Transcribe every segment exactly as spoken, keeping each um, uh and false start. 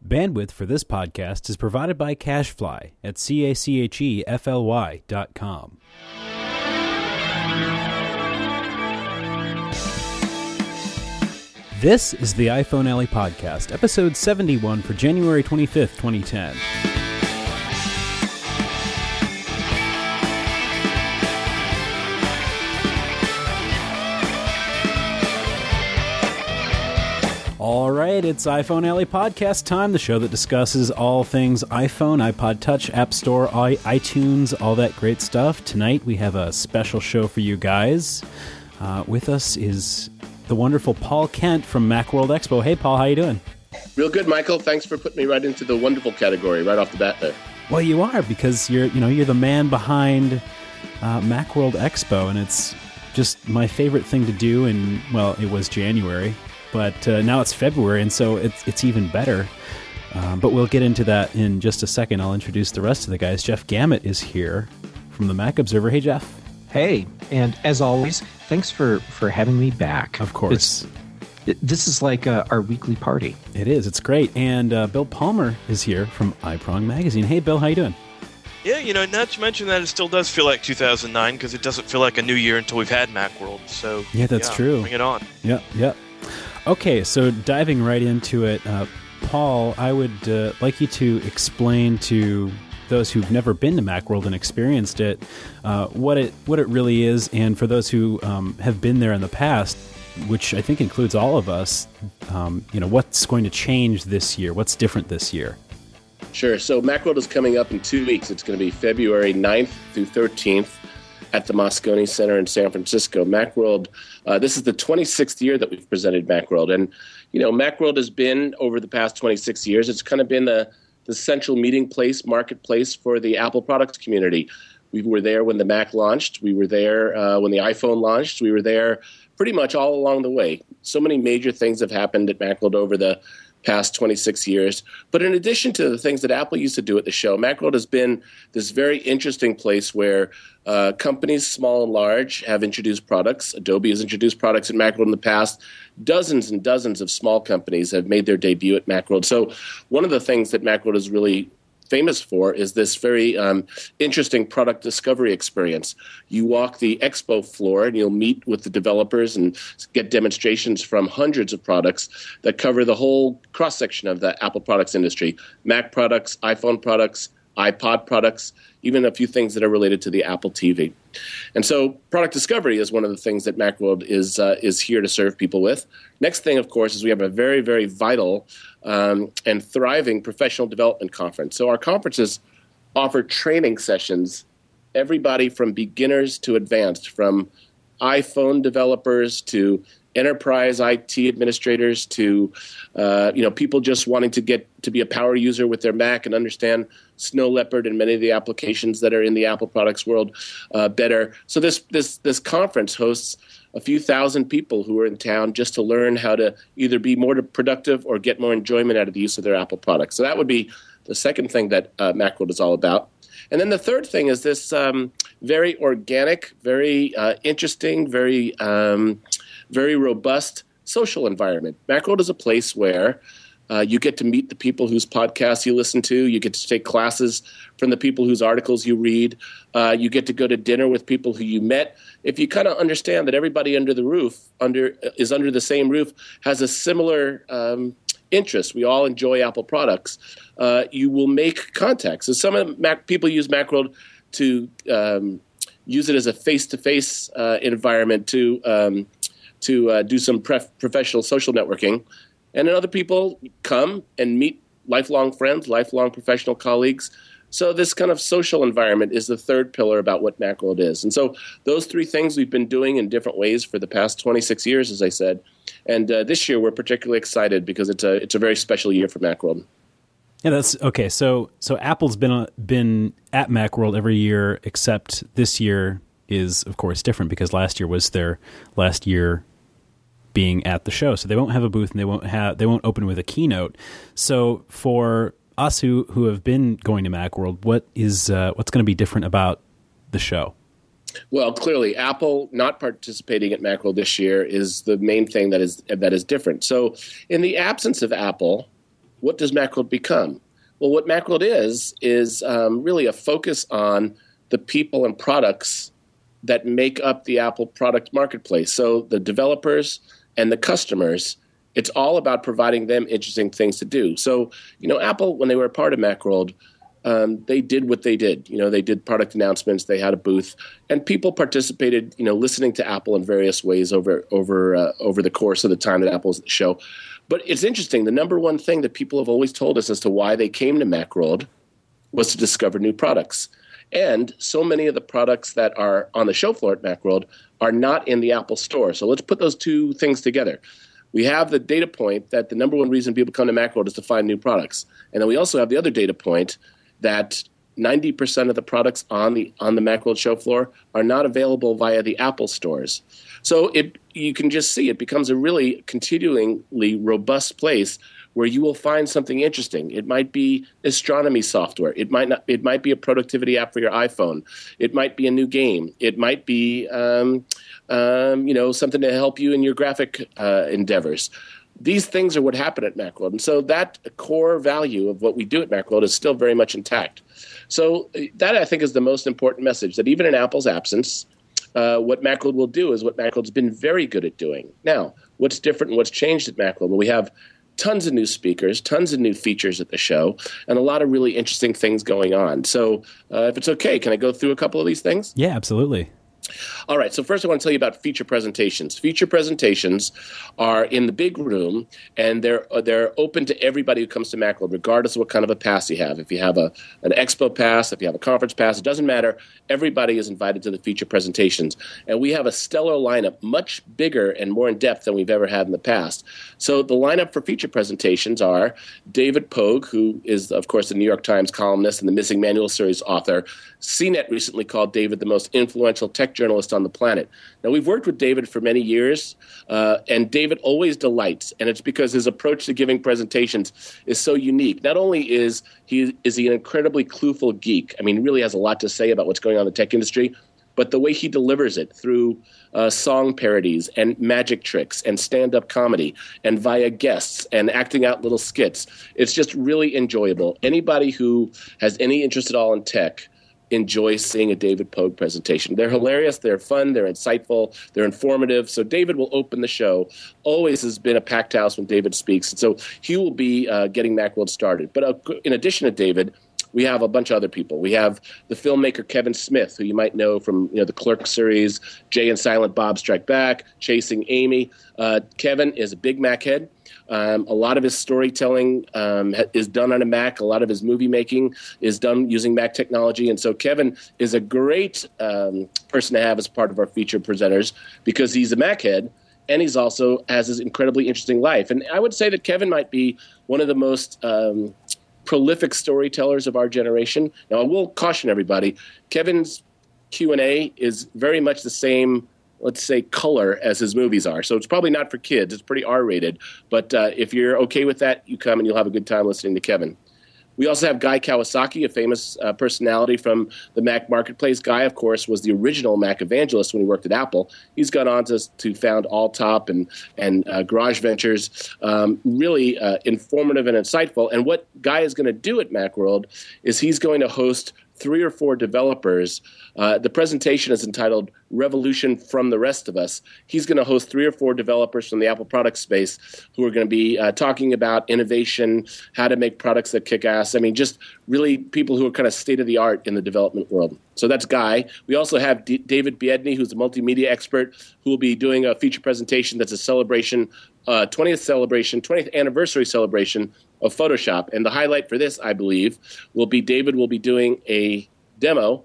Bandwidth for this podcast is provided by CacheFly at C A C H E F L Y dot com. This is the iPhone Alley Podcast, episode seventy-one for January twenty-fifth, twenty ten. All right, it's iPhone Alley Podcast time, the show that discusses all things iPhone, iPod Touch, App Store, i- iTunes, all that great stuff. Tonight we have a special show for you guys. Uh, with us is the wonderful Paul Kent from Macworld Expo. Hey, Paul, how you doing? Real good, Michael. Thanks for putting me right into the wonderful category right off the bat there. Well, you are, because you're, you know, you're the man behind uh, Macworld Expo, and it's just my favorite thing to do. And well, it was January. But uh, now it's February, and so it's it's even better. Um, but we'll get into that in just a second. I'll introduce the rest of the guys. Jeff Gamet is here from the Mac Observer. Hey, Jeff. Hey, and as always, thanks for, for having me back. Of course. It, this is like uh, our weekly party. It is. It's great. And uh, Bill Palmer is here from iProng Magazine. Hey, Bill, how you doing? Yeah, you know, not to mention that it still does feel like two thousand nine because it doesn't feel like a new year until we've had Macworld. So yeah, that's yeah, true. Bring it on. Yep, yep. Okay, so diving right into it, uh, Paul, I would uh, like you to explain to those who've never been to Macworld and experienced it, uh, what it what it really is, and for those who um, have been there in the past, which I think includes all of us, um, you know, what's going to change this year? What's different this year? Sure. So Macworld is coming up in two weeks. It's going to be February ninth through thirteenth at the Moscone Center in San Francisco. Macworld, uh, this is the twenty-sixth year that we've presented Macworld. And, you know, Macworld has been, over the past twenty-six years, it's kind of been the, the central meeting place, marketplace for the Apple products community. We were there when the Mac launched. We were there uh, when the iPhone launched. We were there pretty much all along the way. So many major things have happened at Macworld over the past twenty-six years. But in addition to the things that Apple used to do at the show, Macworld has been this very interesting place where uh, companies, small and large, have introduced products. Adobe has introduced products at Macworld in the past. Dozens and dozens of small companies have made their debut at Macworld. So one of the things that Macworld is really famous for is this very um, interesting product discovery experience. You walk the expo floor and you'll meet with the developers and get demonstrations from hundreds of products that cover the whole cross-section of the Apple products industry. Mac products, iPhone products, iPod products, even a few things that are related to the Apple T V. And so product discovery is one of the things that Macworld is uh, is here to serve people with. Next thing, of course, is we have a very, very vital um, and thriving professional development conference. So our conferences offer training sessions, everybody from beginners to advanced, from iPhone developers to enterprise I T administrators to uh, you know people just wanting to get to be a power user with their Mac and understand Snow Leopard and many of the applications that are in the Apple products world uh, better. So this this this conference hosts a few thousand people who are in town just to learn how to either be more productive or get more enjoyment out of the use of their Apple products. So that would be the second thing that uh, Macworld is all about. And then the third thing is this um, very organic, very uh, interesting, very um, very robust social environment. Macworld is a place where uh, you get to meet the people whose podcasts you listen to. You get to take classes from the people whose articles you read. Uh, you get to go to dinner with people who you met. If you kind of understand that everybody under the roof under is under the same roof has a similar um, interest, we all enjoy Apple products, uh, you will make contacts. So some of Mac people use Macworld to um, use it as a face-to-face uh, environment to um, to uh, do some pref- professional social networking. And then other people come and meet lifelong friends, lifelong professional colleagues. So this kind of social environment is the third pillar about what Macworld is. And so those three things we've been doing in different ways for the past twenty-six years, as I said. And uh, this year we're particularly excited because it's a it's a very special year for Macworld. Yeah, that's okay. So so Apple's been uh, been at Macworld every year, except this year is, of course, different because last year was their last year being at the show. So they won't have a booth and they won't have they won't open with a keynote. So for us who, who have been going to Macworld, what is uh, what's going to be different about the show? Well, clearly, Apple not participating at Macworld this year is the main thing that is that is different. So in the absence of Apple, what does Macworld become? Well, what Macworld is, is um, really a focus on the people and products that make up the Apple product marketplace. So the developers and the customers, it's all about providing them interesting things to do. So, you know, Apple, when they were a part of Macworld, um, they did what they did. You know, they did product announcements, they had a booth, and people participated, you know, listening to Apple in various ways over over uh, over the course of the time that Apple was at the show. But it's interesting. The number one thing that people have always told us as to why they came to Macworld was to discover new products. And so many of the products that are on the show floor at Macworld are not in the Apple Store. So let's put those two things together. We have the data point that the number one reason people come to Macworld is to find new products. And then we also have the other data point that ninety percent of the products on the on the Macworld show floor are not available via the Apple stores. So it you can just see it becomes a really continually robust place where you will find something interesting. It might be astronomy software. It might not. It might be a productivity app for your iPhone. It might be a new game. It might be, um, um, you know, something to help you in your graphic uh, endeavors. These things are what happen at Macworld, and so that core value of what we do at Macworld is still very much intact. So that I think is the most important message. That even in Apple's absence, uh, what Macworld will do is what Macworld's been very good at doing. Now, what's different and what's changed at Macworld? Well, we have tons of new speakers, tons of new features at the show, and a lot of really interesting things going on. So uh, if it's okay, can I go through a couple of these things? Yeah, absolutely. All right, so first I want to tell you about feature presentations. Feature presentations are in the big room, and they're they're open to everybody who comes to Macworld, regardless of what kind of a pass you have. If you have a an expo pass, if you have a conference pass, it doesn't matter. Everybody is invited to the feature presentations. And we have a stellar lineup, much bigger and more in-depth than we've ever had in the past. So the lineup for feature presentations are David Pogue, who is, of course, the New York Times columnist and the Missing Manual series author. C net recently called David the most influential tech journalist on the planet. Now, we've worked with David for many years, uh, and David always delights, and it's because his approach to giving presentations is so unique. Not only is he is he an incredibly clueful geek, I mean, he really has a lot to say about what's going on in the tech industry, but the way he delivers it through uh, song parodies and magic tricks and stand-up comedy and via guests and acting out little skits, it's just really enjoyable. Anybody who has any interest at all in tech enjoy seeing a David Pogue presentation. They're hilarious, they're fun, they're insightful, they're informative. So David will open the show. Always has been a packed house when David speaks. And so he will be uh, getting Macworld started. But uh, in addition to David, we have a bunch of other people. We have the filmmaker Kevin Smith, who you might know from you know the Clerks series, Jay and Silent Bob Strike Back, Chasing Amy. Uh, Kevin is a big Mac head. Um, a lot of his storytelling um, is done on a Mac. A lot of his movie making is done using Mac technology. And so Kevin is a great um, person to have as part of our feature presenters because he's a Mac head and he's also has his incredibly interesting life. And I would say that Kevin might be one of the most um, prolific storytellers of our generation. Now, I will caution everybody, Kevin's Q and A is very much the same, let's say, color as his movies are. So it's probably not for kids. It's pretty R-rated. But uh, if you're okay with that, you come and you'll have a good time listening to Kevin. We also have Guy Kawasaki, a famous uh, personality from the Mac marketplace. Guy, of course, was the original Mac evangelist when he worked at Apple. He's gone on to, to found Alltop and, and uh, Garage Ventures. Um, really uh, informative and insightful. And what Guy is going to do at Macworld is he's going to host three or four developers. Uh, the presentation is entitled Revolution from the Rest of Us. He's going to host three or four developers from the Apple product space who are going to be uh, talking about innovation, how to make products that kick ass. I mean, just really people who are kind of state-of-the-art in the development world. So that's Guy. We also have D- David Biedny, who's a multimedia expert, who will be doing a feature presentation that's a celebration, uh, twentieth celebration, twentieth anniversary celebration of Photoshop. And the highlight for this, I believe, will be David will be doing a demo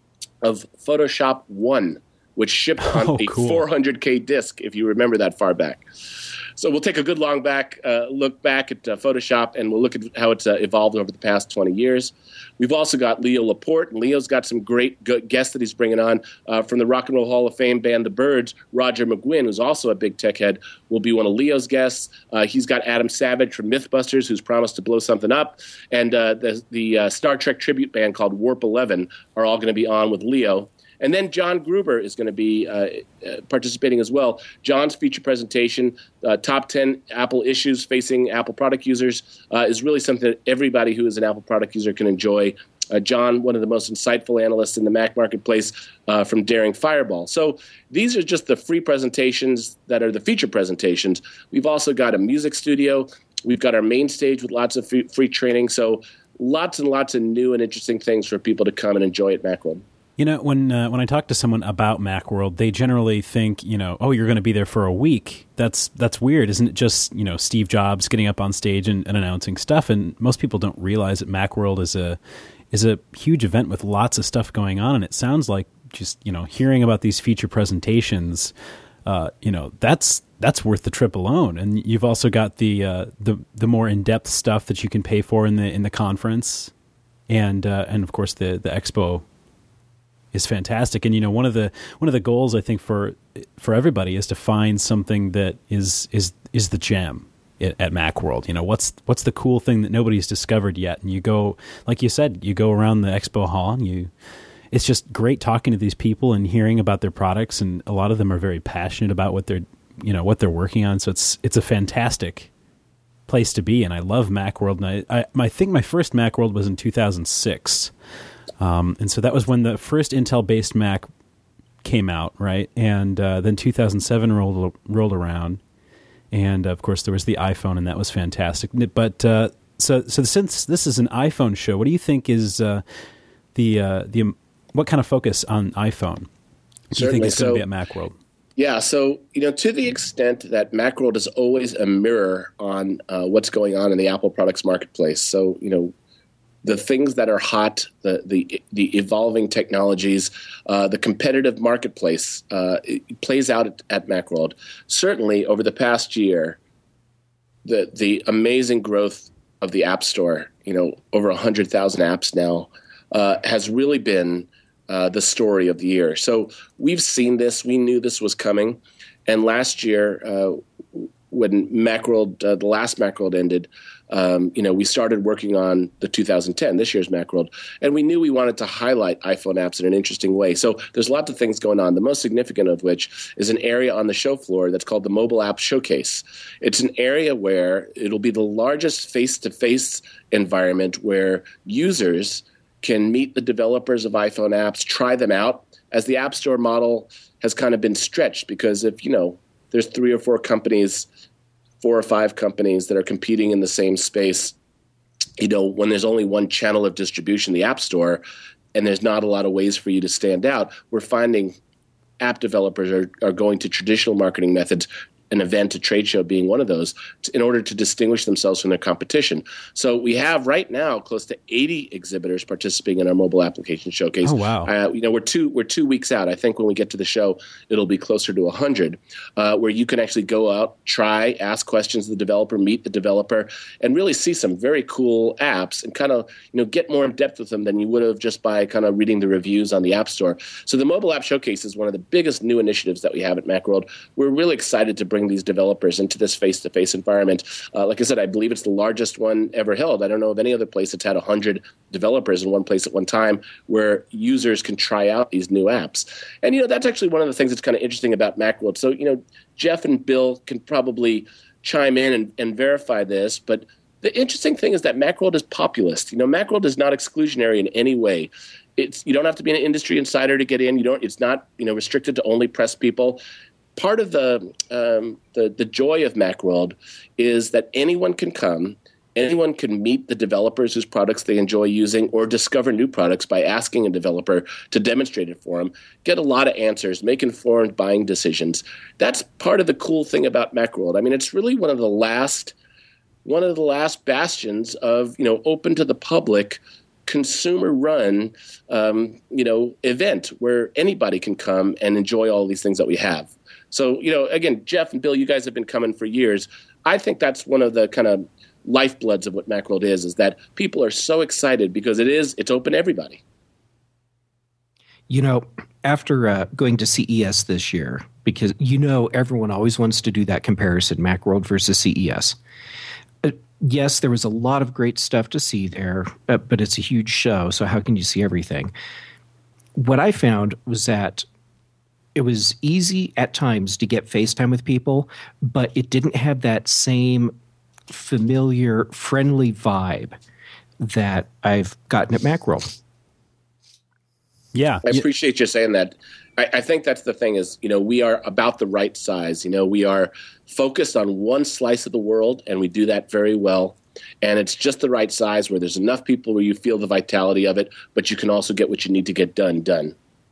of Photoshop one, which shipped on oh, a cool. four hundred K disc, if you remember that far back. So we'll take a good long back uh, look back at uh, Photoshop, and we'll look at how it's uh, evolved over the past twenty years. We've also got Leo Laporte, and Leo's got some great good guests that he's bringing on uh, from the Rock and Roll Hall of Fame band The Byrds. Roger McGuinn, who's also a big tech head, will be one of Leo's guests. Uh, he's got Adam Savage from Mythbusters, who's promised to blow something up, and uh, the, the uh, Star Trek tribute band called Warp eleven are all going to be on with Leo. And then John Gruber is going to be uh, uh, participating as well. John's feature presentation, uh, top ten Apple issues facing Apple product users, uh, is really something that everybody who is an Apple product user can enjoy. Uh, John, one of the most insightful analysts in the Mac marketplace uh, from Daring Fireball. So these are just the free presentations that are the feature presentations. We've also got a music studio. We've got our main stage with lots of free, free training. So lots and lots of new and interesting things for people to come and enjoy at Macworld. You know, when uh, when I talk to someone about Macworld, they generally think, you know, oh, you're going to be there for a week. That's that's weird. Isn't it just, you know, Steve Jobs getting up on stage and, and announcing stuff? And most people don't realize that Macworld is a is a huge event with lots of stuff going on. And it sounds like just, you know, hearing about these feature presentations, uh, you know, that's that's worth the trip alone. And you've also got the uh, the the more in depth stuff that you can pay for in the in the conference, and uh, and of course the the expo is fantastic. And you know, one of the one of the goals I think for for everybody is to find something that is is is the gem at, at Macworld. You know, what's what's the cool thing that nobody's discovered yet? And you go, like you said, you go around the expo hall and you. It's just great talking to these people and hearing about their products, and a lot of them are very passionate about what they're you know what they're working on. So it's it's a fantastic place to be, and I love Macworld. And I I, I think my first Macworld was in two thousand six. Um, and so that was when the first Intel-based Mac came out, right? And uh, then two thousand seven rolled rolled around, and of course there was the iPhone, and that was fantastic. But uh, so so since this is an iPhone show, what do you think is uh, the uh, the what kind of focus on iPhone do Certainly. you think is going to so, be at Macworld? Yeah, so you know, to the extent that Macworld is always a mirror on uh, what's going on in the Apple products marketplace. So you know. The things that are hot, the the, the evolving technologies, uh, the competitive marketplace uh, it plays out at, at Macworld. Certainly, over the past year, the the amazing growth of the App Store, you know, over one hundred thousand apps now, uh, has really been uh, the story of the year. So we've seen this. We knew this was coming. And last year, uh, when Macworld, uh, the last Macworld ended, Um, you know, we started working on the two thousand ten, this year's Macworld, and we knew we wanted to highlight iPhone apps in an interesting way. So there's lots of things going on, the most significant of which is an area on the show floor that's called the Mobile App Showcase. It's an area where it'll be the largest face-to-face environment where users can meet the developers of iPhone apps, try them out, as the App Store model has kind of been stretched because if, you know, there's three or four companies four or five companies that are competing in the same space, you know, when there's only one channel of distribution, the App Store, and there's not a lot of ways for you to stand out, we're finding app developers are, are going to traditional marketing methods, an event, a trade show being one of those, in order to distinguish themselves from their competition. So we have right now close to eighty exhibitors participating in our mobile application showcase. Oh, wow. Uh, you know, we're two we're two weeks out. I think when we get to the show, it'll be closer to one hundred, uh, where you can actually go out, try, ask questions of the developer, meet the developer, and really see some very cool apps and kind of, you know, get more in depth with them than you would have just by kind of reading the reviews on the App Store. So the mobile app showcase is one of the biggest new initiatives that we have at Macworld. We're really excited to bring these developers into this face-to-face environment. Uh, like I said, I believe it's the largest one ever held. I don't know of any other place that's had one hundred developers in one place at one time where users can try out these new apps. And, you know, that's actually one of the things that's kind of interesting about Macworld. So, you know, Jeff and Bill can probably chime in and, and verify this, but the interesting thing is that Macworld is populist. You know, Macworld is not exclusionary in any way. It's, you don't have to be an industry insider to get in. You don't. It's not, you know, restricted to only press people. Part of the, um, the the joy of Macworld is that anyone can come, anyone can meet the developers whose products they enjoy using or discover new products by asking a developer to demonstrate it for them, get a lot of answers, make informed buying decisions. That's part of the cool thing about Macworld. I mean, it's really one of the last one of the last bastions of, you know, open to the public, consumer-run, um, you know, event where anybody can come and enjoy all these things that we have. So, you know, again, Jeff and Bill, you guys have been coming for years. I think that's one of the kind of lifebloods of what Macworld is, is that people are so excited because it is, it's open to everybody. You know, after uh, going to C E S this year, because, you know, everyone always wants to do that comparison, Macworld versus C E S. Uh, yes, there was a lot of great stuff to see there, uh, but it's a huge show, so how can you see everything? what I found was that it was easy at times to get FaceTime with people, but it didn't have that same familiar, friendly vibe that I've gotten at Macworld. Yeah. I appreciate you saying that. I, I think that's the thing is, you know, we are about the right size. You know, we are focused on one slice of the world, and we do that very well. And it's just the right size where there's enough people where you feel the vitality of it, but you can also get what you need to get done, done.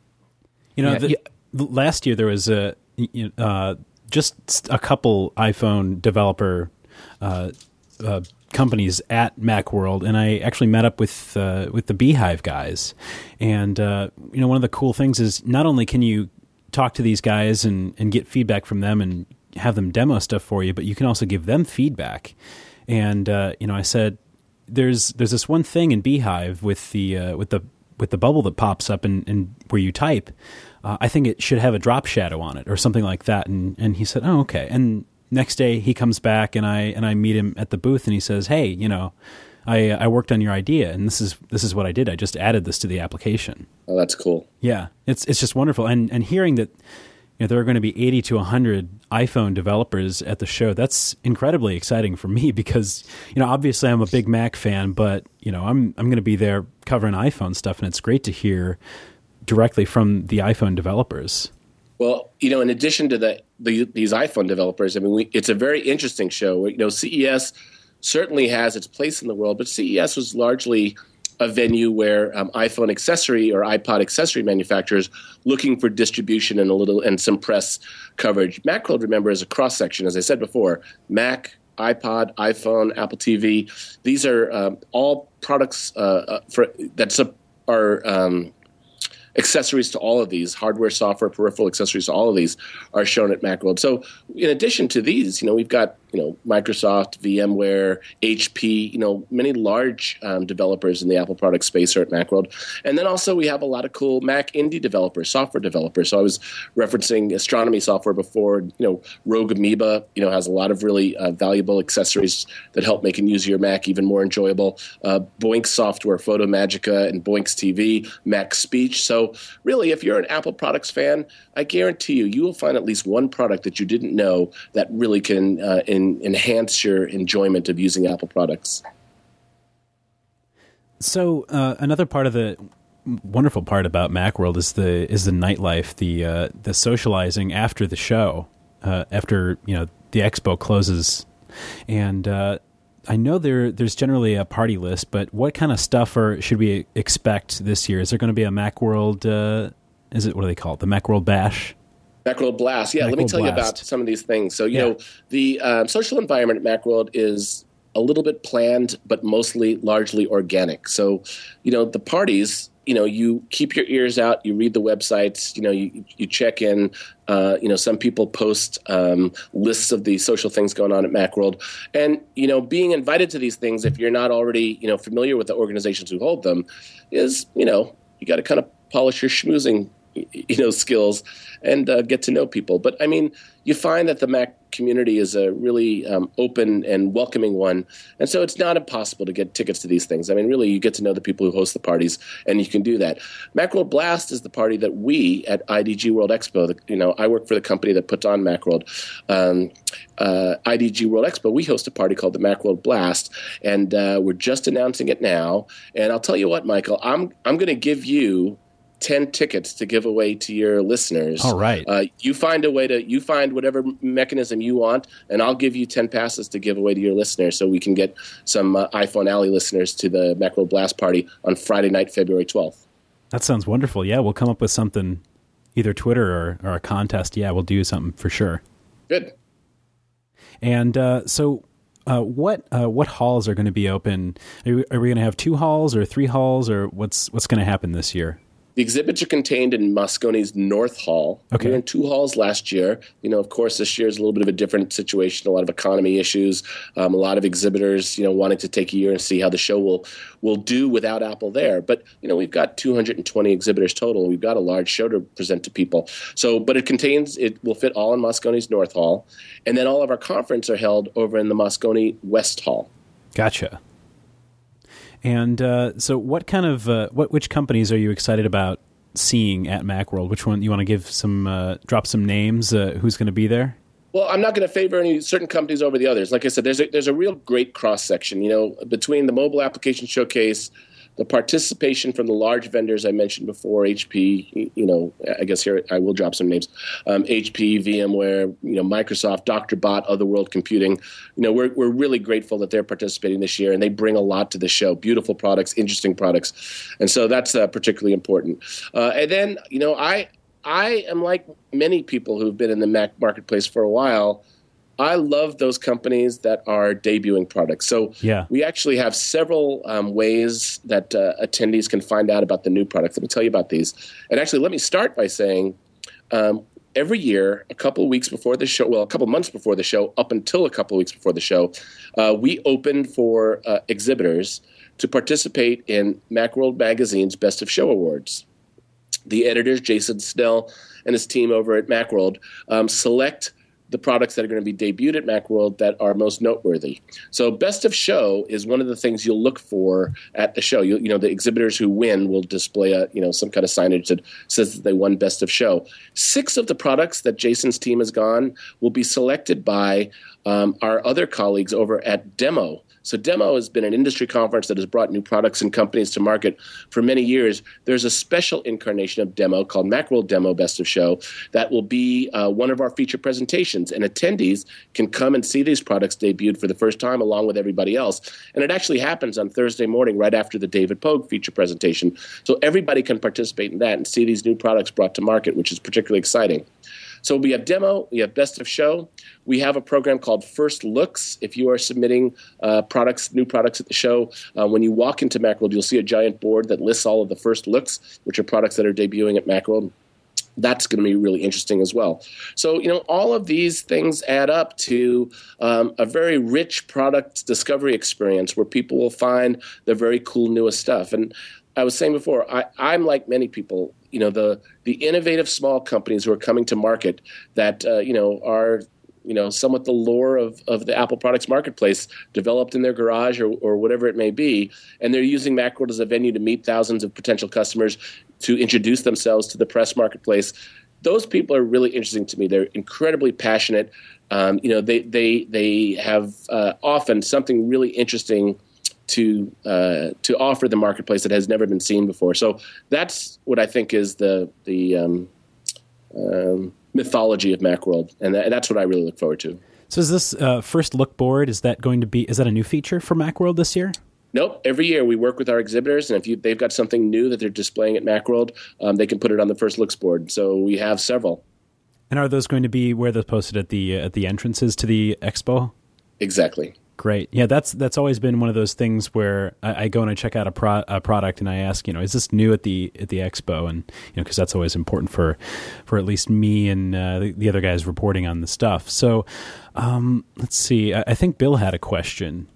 You know, Yeah, the, yeah. last year there was a uh, just a couple iPhone developer uh, uh, companies at Macworld, and I actually met up with uh, with the Beehive guys. And uh, you know, one of the cool things is not only can you talk to these guys and, and get feedback from them and have them demo stuff for you, but you can also give them feedback. And uh, you know, I said, "There's there's this one thing in Beehive with the uh, with the with the bubble that pops up and, and where you type. Uh, I think it should have a drop shadow on it or something like that." And and he said, "Oh, okay." And next day he comes back and I and I meet him at the booth and he says, "Hey, you know, I I worked on your idea and this is this is what I did. I just added this to the application." Oh, that's cool. Yeah, it's it's just wonderful. And and hearing that, you know, there are going to be eighty to one hundred iPhone developers at the show, that's incredibly exciting for me because, you know, obviously I'm a big Mac fan, but, you know, I'm I'm going to be there covering iPhone stuff, and it's great to hear directly from the iPhone developers. Well, you know, in addition to the, the these iPhone developers, I mean, we, it's a very interesting show. You know, C E S certainly has its place in the world, but C E S was largely a venue where um, iPhone accessory or iPod accessory manufacturers looking for distribution and a little and some press coverage. Macworld, remember, is a cross section, as I said before. Mac, iPod, iPhone, Apple T V. These are um, all products uh, for that are um, accessories to all of these, hardware, software, peripheral accessories to all of these are shown at Macworld. So in addition to these, you know, we've got, you know, Microsoft, VMware, H P, you know, many large um, developers in the Apple product space are at Macworld. And then also we have a lot of cool Mac indie developers, software developers. So I was referencing astronomy software before. You know, Rogue Amoeba, you know, has a lot of really uh, valuable accessories that help make and use your Mac even more enjoyable. Uh, Boinx software, Photomagica and Boinx T V, Mac Speech. So really, if you're an Apple products fan, I guarantee you, you will find at least one product that you didn't know that really can uh, in, enhance your enjoyment of using Apple products. So uh, another part of the wonderful part about Macworld is the is the nightlife, the uh, the socializing after the show, uh, after you know the expo closes, and uh, I know there there's generally a party list, but what kind of stuff are, should we expect this year? Is there going to be a Macworld? Uh, is it what do they call it? The Macworld Bash? Macworld Blast. Yeah, Macworld let me tell Blast. you about some of these things. So, you Yeah. know, the um, social environment at Macworld is a little bit planned, but mostly largely organic. So, you know, the parties, you know, you keep your ears out, you read the websites, you know, you, you check in. Uh, you know, some people post um, lists of the social things going on at Macworld. And, you know, being invited to these things, if you're not already, you know, familiar with the organizations who hold them, is, you know, you got to kind of polish your schmoozing you know, skills and uh, get to know people. But I mean, you find that the Mac community is a really um, open and welcoming one. And so it's not impossible to get tickets to these things. I mean, really, you get to know the people who host the parties, and you can do that. Macworld Blast is the party that we at I D G World Expo, the, you know, I work for the company that puts on Macworld. Um, uh, I D G World Expo, we host a party called the Macworld Blast, and uh, we're just announcing it now. And I'll tell you what, Michael, I'm I'm going to give you ten tickets to give away to your listeners. All right. Uh, you find a way to, you find whatever mechanism you want, and I'll give you ten passes to give away to your listeners so we can get some uh, iPhone Alley listeners to the Macworld Blast Party on Friday night, February twelfth. That sounds wonderful. Yeah, we'll come up with something, either Twitter or, or a contest. Yeah, we'll do something for sure. Good. And uh, so uh, what uh, what halls are going to be open? Are we, are we going to have two halls or three halls, or what's what's going to happen this year? The exhibits are contained in Mosconi's North Hall. Okay. We were in two halls last year. You know, of course, this year is a little bit of a different situation, a lot of economy issues, um, a lot of exhibitors, you know, wanting to take a year and see how the show will will do without Apple there. But, you know, we've got two hundred twenty exhibitors total. We've got a large show to present to people. So, but it contains, it will fit all in Mosconi's North Hall. And then all of our conferences are held over in the Moscone West Hall. Gotcha. And uh, so what kind of, uh, what which companies are you excited about seeing at Macworld? Which one you want to give some uh, drop some names? Uh, who's going to be there? Well, I'm not going to favor any certain companies over the others. Like I said, there's a, there's a real great cross section. You know, between the mobile application showcase, the participation from the large vendors I mentioned before, H P, you know, I guess here I will drop some names, um, H P, VMware, you know, Microsoft, Doctor Bot, Otherworld Computing. You know, we're we're really grateful that they're participating this year, and they bring a lot to the show. Beautiful products, interesting products, and so that's uh, particularly important. Uh, and then, you know, I I am like many people who've been in the Mac marketplace for a while. I love those companies that are debuting products. So yeah. we actually have several um, ways that uh, attendees can find out about the new products. Let me tell you about these. And actually, let me start by saying um, every year, a couple of weeks before the show, well, a couple of months before the show, up until a couple of weeks before the show, uh, we open for uh, exhibitors to participate in Macworld Magazine's Best of Show Awards. The editors, Jason Snell and his team over at Macworld, um, select the products that are going to be debuted at Macworld that are most noteworthy. So Best of Show is one of the things you'll look for at the show. You, you know, the exhibitors who win will display a, you know, some kind of signage that says that they won Best of Show. Six of the products that Jason's team has gone will be selected by um, our other colleagues over at Demo. So Demo has been an industry conference that has brought new products and companies to market for many years. There's a special incarnation of Demo called Macworld Demo Best of Show that will be uh, one of our feature presentations. And attendees can come and see these products debuted for the first time along with everybody else. And it actually happens on Thursday morning right after the David Pogue feature presentation. So everybody can participate in that and see these new products brought to market, which is particularly exciting. So we have Demo, we have Best of Show. We have a program called First Looks. If you are submitting uh, products, new products at the show, uh, when you walk into Macworld, you'll see a giant board that lists all of the first looks, which are products that are debuting at Macworld. That's going to be really interesting as well. So, you know, all of these things add up to um, a very rich product discovery experience where people will find the very cool newest stuff. And I was saying before, I, I'm like many people, you know, the the innovative small companies who are coming to market that, uh, you know, are, you know, somewhat the lore of, of the Apple products marketplace, developed in their garage or, or whatever it may be. And they're using Macworld as a venue to meet thousands of potential customers, to introduce themselves to the press marketplace. Those people are really interesting to me. They're incredibly passionate. Um, you know, they they they have uh, often something really interesting to uh, to offer the marketplace that has never been seen before. So that's what I think is the the um, um, mythology of Macworld, and that, that's what I really look forward to. So is this uh, first look board, is that going to be, is that a new feature for Macworld this year? Nope. Every year we work with our exhibitors, and if you, they've got something new that they're displaying at Macworld, um, they can put it on the first looks board. So we have several. And are those going to be where they're posted at the uh, at the entrances to the expo? Exactly. Great. Yeah, that's that's always been one of those things where I, I go and I check out a, pro, a product and I ask, you know, is this new at the at the expo? And you know, because that's always important for for at least me and uh, the, the other guys reporting on the stuff. So um, let's see. I, I think Bill had a question.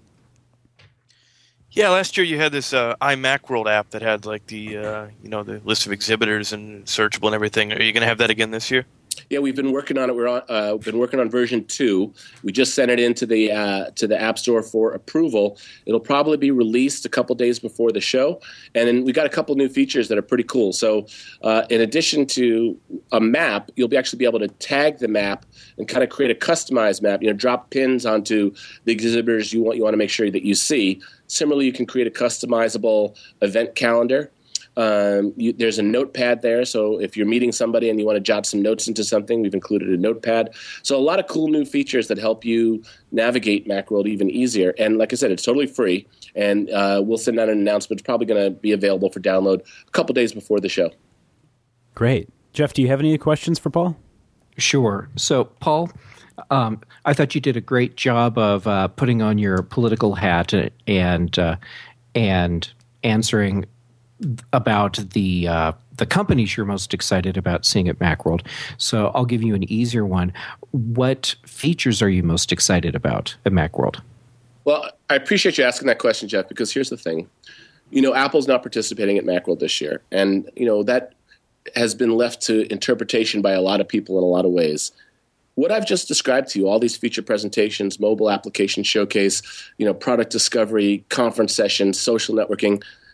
Yeah, last year you had this uh, iMacworld app that had like the uh, you know the list of exhibitors and searchable and everything. Are you going to have that again this year? Yeah, we've been working on it. We're on, uh, we've been working on version two. We just sent it into the uh, to the App Store for approval. It'll probably be released a couple days before the show, and then we got a couple new features that are pretty cool. So, uh, in addition to a map, you'll be actually be able to tag the map and kind of create a customized map. You know, drop pins onto the exhibitors you want. You want to make sure that you see. Similarly, you can create a customizable event calendar. Um, you, there's a notepad there, so if you're meeting somebody and you want to jot some notes into something, we've included a notepad. So a lot of cool new features that help you navigate Macworld even easier. And like I said, it's totally free, and uh, we'll send out an announcement. It's probably going to be available for download a couple days before the show. Great. Jeff, do you have any questions for Paul? Sure. So, Paul, um, I thought you did a great job of uh, putting on your political hat and uh, and answering about the uh, the companies you're most excited about seeing at Macworld. So I'll give you an easier one. What features are you most excited about at Macworld? Well, I appreciate you asking that question, Jeff, because here's the thing. You know, Apple's not participating at Macworld this year, and you know that has been left to interpretation by a lot of people in a lot of ways. What I've just described to you, all these feature presentations, mobile application showcase, you know, product discovery, conference sessions, social networking,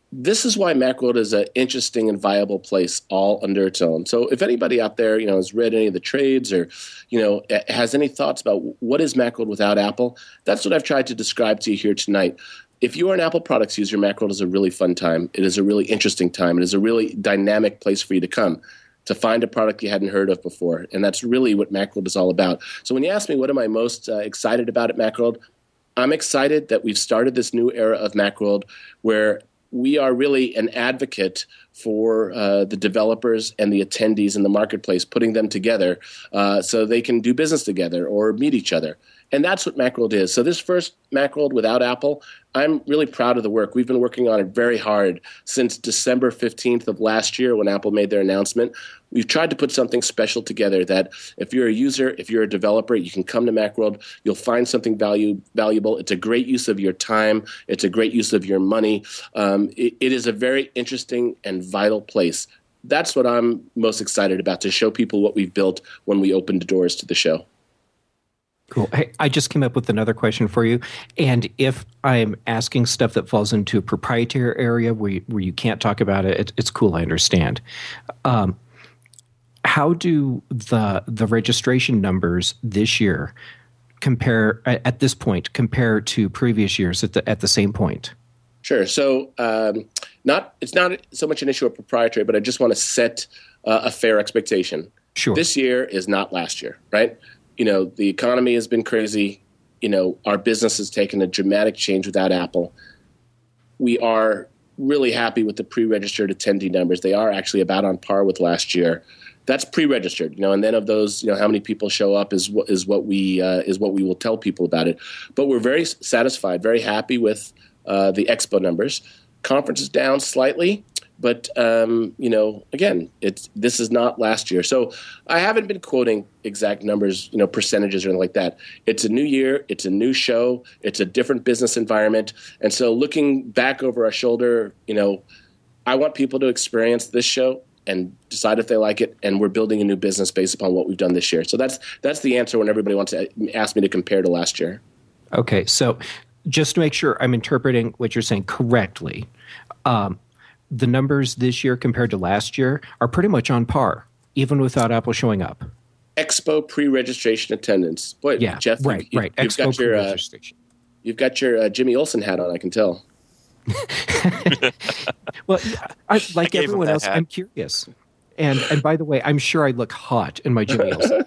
this is why Macworld is an interesting and viable place all under its own. So if anybody out there, you know, has read any of the trades or, you know, has any thoughts about what is Macworld without Apple, that's what I've tried to describe to you here tonight. If you are an Apple products user, Macworld is a really fun time. It is a really interesting time. It is a really dynamic place for you to come to find a product you hadn't heard of before. And that's really what Macworld is all about. So when you ask me what am I most uh, excited about at Macworld, I'm excited that we've started this new era of Macworld where we are really an advocate for uh, the developers and the attendees in the marketplace, putting them together uh, so they can do business together or meet each other. And that's what Macworld is. So this first Macworld without Apple, I'm really proud of the work. We've been working on it very hard since December fifteenth of last year when Apple made their announcement. We've tried to put something special together that if you're a user, if you're a developer, you can come to Macworld. You'll find something value, valuable. It's a great use of your time. It's a great use of your money. Um, it, it is a very interesting and vital place. That's what I'm most excited about, to show people what we've built when we opened the doors to the show. Cool. Hey, I just came up with another question for you. And if I'm asking stuff that falls into a proprietary area where you, where you can't talk about it, it it's cool. I understand. Um, how do the the registration numbers this year compare at this point compare to previous years at the at the same point? Sure. So um, not it's not so much an issue of proprietary, but I just want to set uh, a fair expectation. Sure. This year is not last year, right? You know, the economy has been crazy. You know, our business has taken a dramatic change without Apple. We are really happy with the pre-registered attendee numbers. They are actually about on par with last year. That's pre-registered, you know, and then of those, you know, how many people show up is what is what we uh, is what we will tell people about it. But we're very satisfied, very happy with uh, the expo numbers. Conference is down slightly. But, um, you know, again, it's this is not last year. So I haven't been quoting exact numbers, you know, percentages or anything like that. It's a new year. It's a new show. It's a different business environment. And so looking back over our shoulder, you know, I want people to experience this show and decide if they like it. And we're building a new business based upon what we've done this year. So that's that's the answer when everybody wants to ask me to compare to last year. Okay. So just to make sure I'm interpreting what you're saying correctly, um, the numbers this year compared to last year are pretty much on par, even without Apple showing up. Expo pre-registration attendance. Boy, yeah, Jeff, right, you, right. You've Expo got your, pre-registration. Uh, you've got your uh, Jimmy Olsen hat on, I can tell. Well, I, like I everyone else, hat. I'm curious. And and by the way, I'm sure I look hot in my Jimmy Olsen.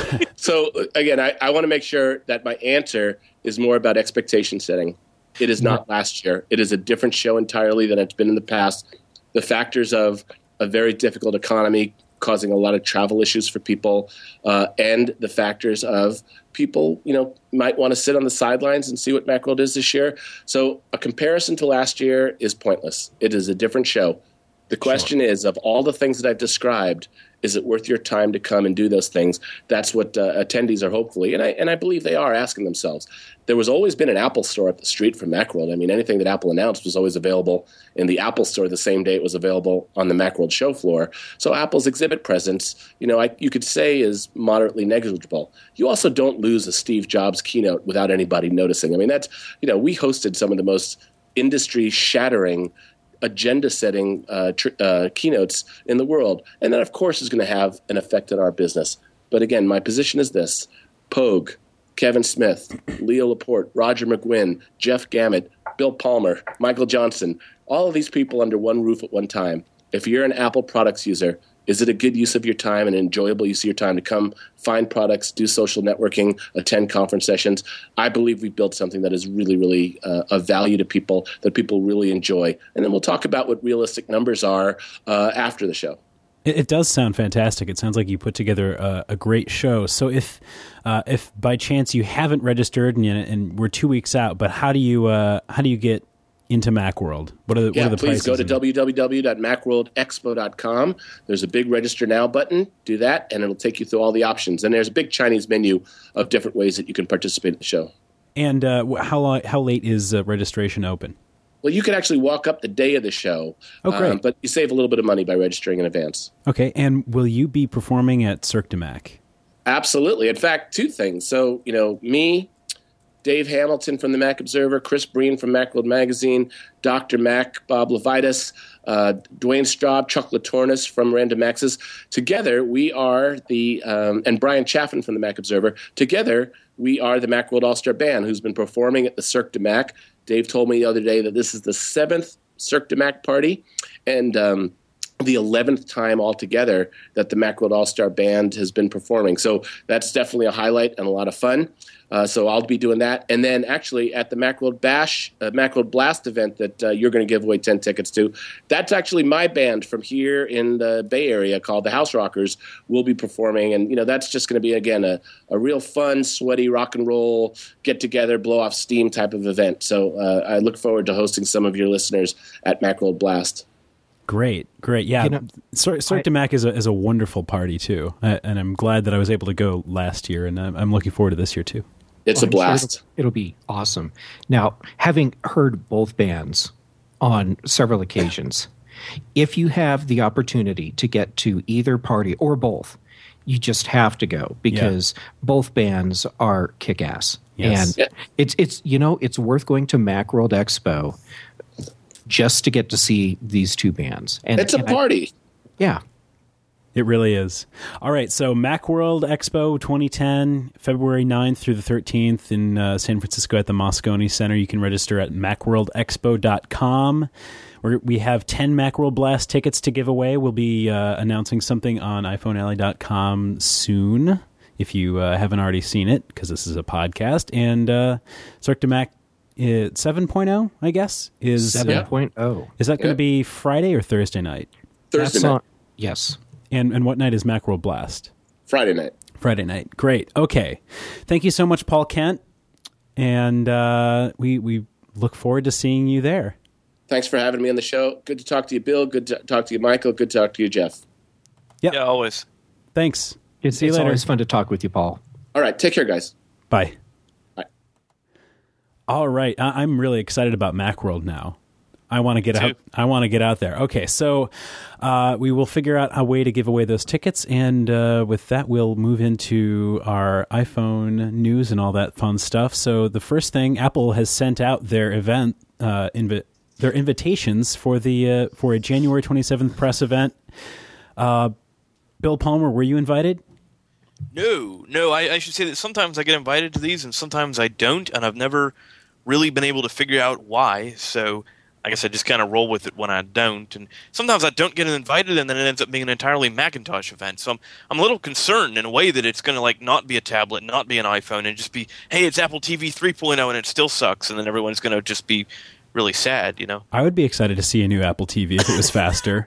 So, again, I, I want to make sure that my answer is more about expectation setting. It is not last year. It is a different show entirely than it's been in the past. The factors of a very difficult economy causing a lot of travel issues for people, uh, and the factors of people, you know, might want to sit on the sidelines and see what Macworld is this year. So a comparison to last year is pointless. It is a different show. The question sure. is, of all the things that I've described, is it worth your time to come and do those things? That's what uh, attendees are hopefully, and I and I believe they are asking themselves. There was always been an Apple store up the street from Macworld. I mean, anything that Apple announced was always available in the Apple store the same day it was available on the Macworld show floor. So Apple's exhibit presence, you know, I, you could say is moderately negligible. You also don't lose a Steve Jobs keynote without anybody noticing. I mean, that's, you know, we hosted some of the most industry-shattering agenda-setting uh, tr- uh, keynotes in the world. And that, of course, is going to have an effect on our business. But again, my position is this. Pogue, Kevin Smith, Leo Laporte, Roger McGuinn, Jeff Gamet, Bill Palmer, Michael Johnson, all of these people under one roof at one time. If you're an Apple products user, is it a good use of your time and enjoyable use of your time to come find products, do social networking, attend conference sessions? I believe we've built something that is really, really uh, of value to people, that people really enjoy. And then we'll talk about what realistic numbers are uh, after the show. It, it does sound fantastic. It sounds like you put together a, a great show. So if uh, if by chance you haven't registered and, and we're two weeks out, but how do you uh, how do you get into Macworld? What are the, yeah, what are the please prices? Go to w w w dot macworld expo dot com. There's a big register now button. Do that, and it'll take you through all the options. And there's a big Chinese menu of different ways that you can participate in the show. And uh, how long, how late is uh, registration open? Well, you can actually walk up the day of the show. Oh, great. Um, but you save a little bit of money by registering in advance. Okay, and will you be performing at Cirque du Mac? Absolutely. In fact, two things. So, you know, me, Dave Hamilton from the Mac Observer, Chris Breen from Macworld Magazine, Doctor Mac, Bob Levitas, uh, Dwayne Straub, Chuck Latornis from Random Access. Together, we are the, um, and Brian Chaffin from the Mac Observer. Together, we are the Macworld All-Star Band who's been performing at the Cirque du Mac. Dave told me the other day that this is the seventh Cirque du Mac party, and um, the eleventh time altogether that the Macworld All-Star Band has been performing. So that's definitely a highlight and a lot of fun. Uh, so I'll be doing that. And then actually at the Macworld Bash, uh, Macworld Blast event that uh, you're going to give away ten tickets to, that's actually my band from here in the Bay Area called the House Rockers will be performing. And, you know, that's just going to be, again, a, a real fun, sweaty rock and roll, get-together, blow-off steam type of event. So uh, I look forward to hosting some of your listeners at Macworld Blast. Great, great. Yeah, you know, Cirque Cir- du Mac is a, is a wonderful party, too. I, and I'm glad that I was able to go last year, and I'm, I'm looking forward to this year, too. It's oh, a blast. Sure it'll, it'll be awesome. Now, having heard both bands on several occasions, if you have the opportunity to get to either party or both, you just have to go because yeah. both bands are kick-ass. Yes. And yeah. it's, it's you know, it's worth going to Macworld Expo just to get to see these two bands. And it's a and party. I, yeah. It really is. All right, so Macworld Expo twenty ten, February ninth through the thirteenth in uh, San Francisco at the Moscone Center. You can register at macworld expo dot com. We're, we have ten Macworld Blast tickets to give away. We'll be uh, announcing something on iphone alley dot com soon, if you uh, haven't already seen it, because this is a podcast. And uh, Cirque du Mac uh, seven point oh, I guess, is... seven point oh. Uh, is that going to yeah. be Friday or Thursday night? Thursday That's night. on, yes. And and what night is Macworld Blast? Friday night. Friday night. Great. Okay. Thank you so much, Paul Kent. And uh, we we look forward to seeing you there. Thanks for having me on the show. Good to talk to you, Bill. Good to talk to you, Michael. Good to talk to you, Jeff. Yep. Yeah, always. Thanks. It's, See you it's later. always fun to talk with you, Paul. All right. Take care, guys. Bye. Bye. All right. I- I'm really excited about Macworld now. I want to get Me out. too. I want to get out there. Okay, so uh, we will figure out a way to give away those tickets, and uh, with that, we'll move into our iPhone news and all that fun stuff. So the first thing, Apple has sent out their event, uh, invi- their invitations for the uh, for a January twenty-seventh press event. Uh, Bill Palmer, were you invited? No, no. I, I should say that sometimes I get invited to these, and sometimes I don't, and I've never really been able to figure out why. So I guess I just kind of roll with it when I don't. And sometimes I don't get invited, and then it ends up being an entirely Macintosh event. So I'm I'm a little concerned in a way that it's going to like not be a tablet, not be an iPhone, and just be, hey, it's Apple T V three point oh, and it still sucks, and then everyone's going to just be really sad, you know? I would be excited to see a new Apple T V if it was faster.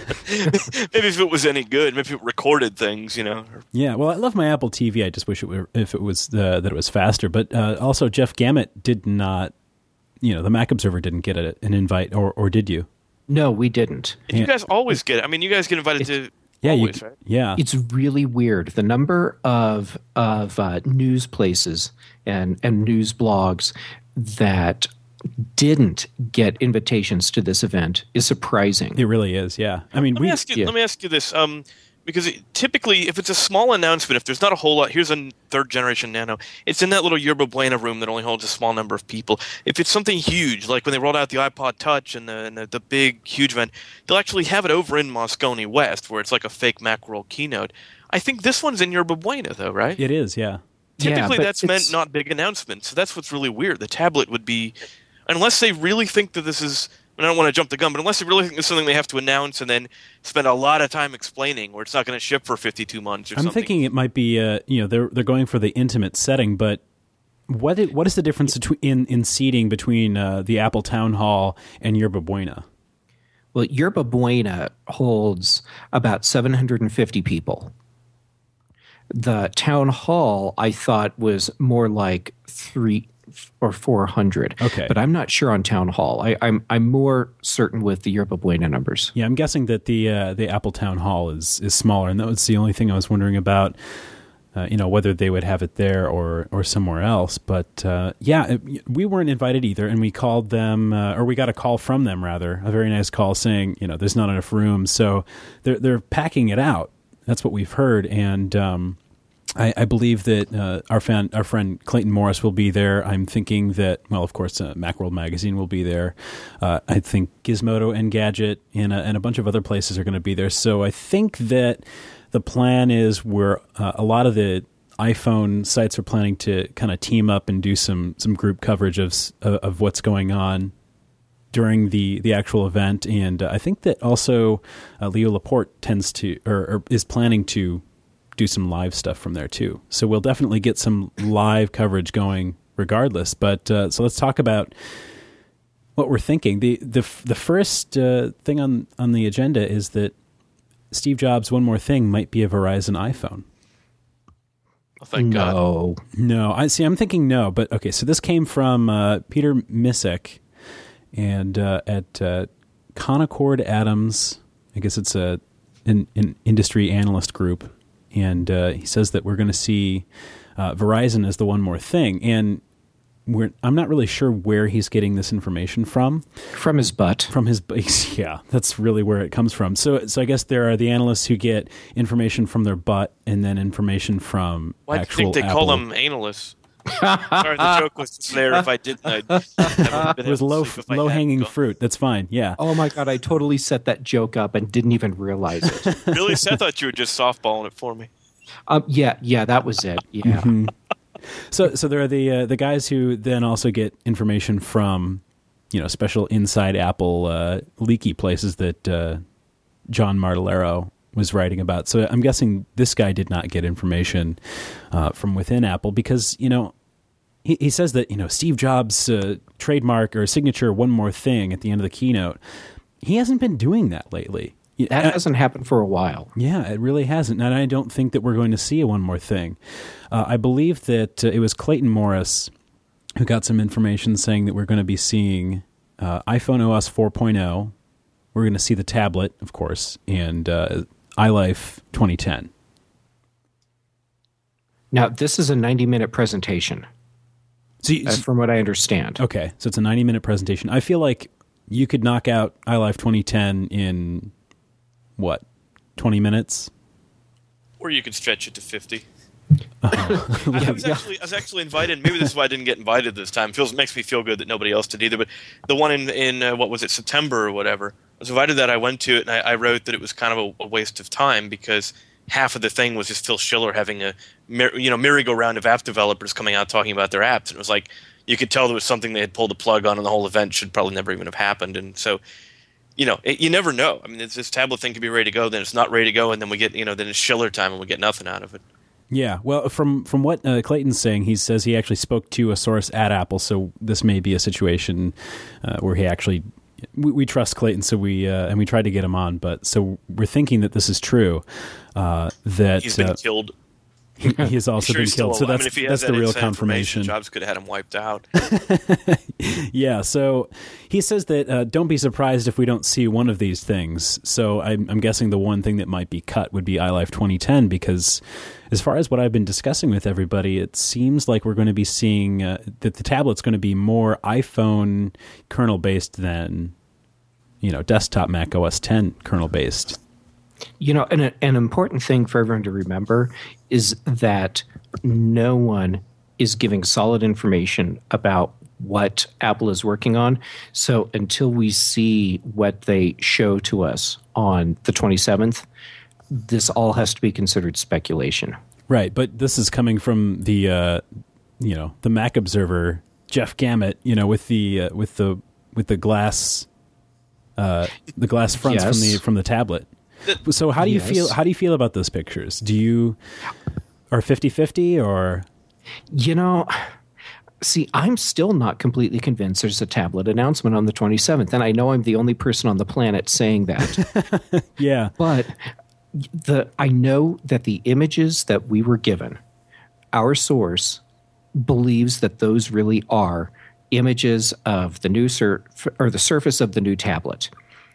Maybe if it was any good, maybe if it recorded things, you know? Yeah, well, I love my Apple T V. I just wish it were if it was uh, that it was faster. But uh, also, Jeff Gamet did not. You know, the Mac Observer didn't get a, an invite, or or did you? No, we didn't. And you guys always get it. I mean, you guys get invited to Yeah, always, you, right? yeah. It's really weird. The number of of uh, news places and, and news blogs that didn't get invitations to this event is surprising. It really is, yeah. I mean, Let we, me ask you. yeah. Let me ask you this. Um, because it, typically, if it's a small announcement, if there's not a whole lot, here's a third generation Nano. It's in that little Yerba Buena room that only holds a small number of people. If it's something huge, like when they rolled out the iPod Touch and the, and the, the big huge event, they'll actually have it over in Moscone West, where it's like a fake Macworld keynote. I think this one's in Yerba Buena, though, right? it is, yeah. Typically, Yeah, but that's meant it's- not big announcements. So that's what's really weird. The tablet would be, unless they really think that this is. I don't want to jump the gun, but unless they really think it's something they have to announce and then spend a lot of time explaining, or it's not going to ship for fifty-two months or I'm something. thinking it might be, uh, you know, they're they're going for the intimate setting, but what is, what is the difference between, in in seating between uh, the Apple Town Hall and Yerba Buena? Well, Yerba Buena holds about seven hundred fifty people. The town hall, I thought, was more like three or four hundred. Okay. But I'm not sure on town hall. I, I'm I'm more certain with the Yerba Buena numbers. Yeah, I'm guessing that the uh, the Apple Town Hall is is smaller, and that was the only thing I was wondering about. Uh, you know, whether they would have it there or or somewhere else. But uh, yeah, it, we weren't invited either, and we called them, uh, or we got a call from them rather, a very nice call saying, you know, there's not enough room, so they're they're packing it out. That's what we've heard, and um, I, I believe that uh, our fan, our friend Clayton Morris will be there. I'm thinking that, well, of course, uh, Macworld Magazine will be there. Uh, I think Gizmodo, Engadget, and a, and a bunch of other places are going to be there. So I think that the plan is where uh, a lot of the iPhone sites are planning to kind of team up and do some some group coverage of of what's going on during the, the actual event. And uh, I think that also uh, Leo Laporte tends to or, or is planning to do some live stuff from there too. So we'll definitely get some live coverage going regardless. But uh, so let's talk about what we're thinking. The the the first uh, thing on, on the agenda is that Steve Jobs' One More Thing might be a Verizon iPhone. Oh, thank God. No. No, I see. I'm thinking no, but okay. So this came from uh, Peter Misick, and uh, at uh, Concord Adams. I guess it's a an, an industry analyst group. And uh, he says that we're going to see uh, Verizon as the One More Thing. And we're, I'm not really sure where he's getting this information from. From his butt. From his butt. Yeah, that's really where it comes from. So so I guess there are the analysts who get information from their butt and then information from well, actual I think they Apple. call them analysts. Sorry, the joke was just there. If I didn't, I'd never been It was able low, to sleep if I low-hanging hadn't. fruit. That's fine, yeah. Oh, my God. I totally set that joke up and didn't even realize it. Really? So I thought you were just softballing it for me. um, yeah, yeah, that was it. Yeah. Mm-hmm. So so there are the uh, the guys who then also get information from, you know, special inside Apple uh, leaky places that uh, John Martellaro was writing about. So I'm guessing this guy did not get information uh, from within Apple because, you know, he, he says that, you know, Steve Jobs' uh, trademark or signature One More Thing at the end of the keynote. He hasn't been doing that lately. That hasn't happened for a while. Yeah, it really hasn't. And I don't think that we're going to see a One More Thing. Uh, I believe that uh, it was Clayton Morris who got some information saying that we're going to be seeing uh, iPhone O S four point oh. We're going to see the tablet, of course, and uh, iLife twenty ten. Now, this is a ninety-minute presentation, So you, uh, from what I understand. okay, so it's a ninety-minute presentation. I feel like you could knock out iLife twenty ten in, what, twenty minutes? Or you could stretch it to fifty. Uh-huh. I, was actually, I was actually invited. Maybe this is why I didn't get invited this time. Feels makes me feel good that nobody else did either. But the one in in uh, what was it, September or whatever, I was invited. That I went to it, and I, I wrote that it was kind of a, a waste of time because half of the thing was just Phil Schiller having a you know merry-go-round of app developers coming out talking about their apps, and it was like you could tell there was something they had pulled the plug on, and the whole event should probably never even have happened. And so. You know, it, you never know. I mean, it's, this tablet thing could be ready to go, then it's not ready to go, and then we get, you know, then it's Schiller time, and we get nothing out of it. Yeah, well, from from what uh, Clayton's saying, he says he actually spoke to a source at Apple, so this may be a situation uh, where he actually we, we trust Clayton, so we uh, and we tried to get him on, but so we're thinking that this is true. Uh, that he's been uh, killed. He, he has also sure been killed, so alive. that's I mean, if he that's has the that real inside confirmation. information, Jobs could have had him wiped out. Yeah, so he says that uh, don't be surprised if we don't see one of these things. So I'm, I'm guessing the one thing that might be cut would be iLife twenty ten, because as far as what I've been discussing with everybody, it seems like we're going to be seeing uh, that the tablet's going to be more iPhone kernel based than, you know, desktop Mac O S ten kernel based. You know, and a, an important thing for everyone to remember is that no one is giving solid information about what Apple is working on. So until we see what they show to us on the twenty-seventh, this all has to be considered speculation. Right, but this is coming from the, uh, you know, the Mac Observer, Jeff Gamet, you know, with the uh, with the with the glass, uh, the glass fronts Yes. from the from the tablet. So how do you Yes. feel? How do you feel about those pictures? Do you are fifty-fifty or? You know, see, I'm still not completely convinced there's a tablet announcement on the twenty-seventh, and I know I'm the only person on the planet saying that. Yeah, But the I know that the images that we were given, our source believes that those really are images of the new sur- or the surface of the new tablet.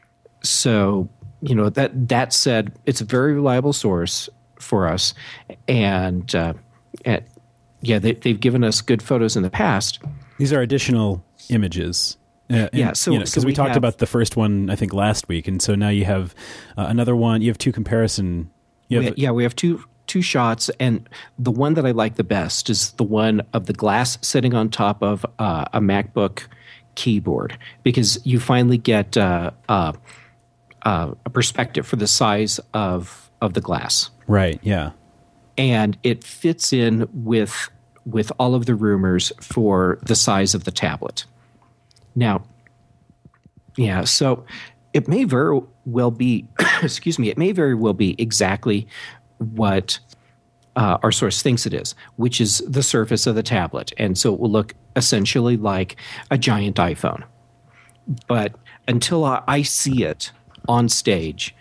So, you know, that that said, it's a very reliable source for us, and, uh, and yeah, they, they've given us good photos in the past. these are additional images. Uh, and, Yeah, so- you know, 'cause so we, we talked have- about the first one I think last week, and so now you have uh, another one. You have two comparison. You We, have yeah, we have two two shots, and the one that I like the best is the one of the glass sitting on top of uh, a MacBook keyboard, because you finally get uh, uh, uh, a perspective for the size of of the glass. Right. Yeah. And it fits in with with all of the rumors for the size of the tablet. Now, yeah, so it may very well be, excuse me, it may very well be exactly what uh, our source thinks it is, which is the surface of the tablet. And so it will look essentially like a giant iPhone. But until I, I see it on stage,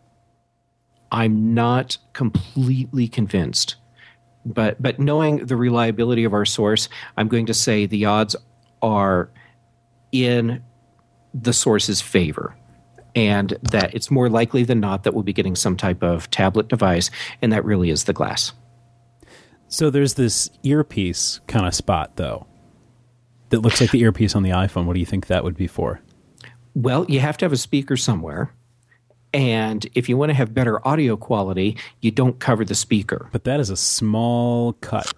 I'm not completely convinced. But but knowing the reliability of our source, I'm going to say the odds are in the source's favor, and that it's more likely than not that we'll be getting some type of tablet device, and that really is the glass. So there's this earpiece kind of spot, though, that looks like the earpiece on the iPhone. What do you think that would be for? Well, you have to have a speaker somewhere. And if you want to have better audio quality, you don't cover the speaker. But that is a small cut.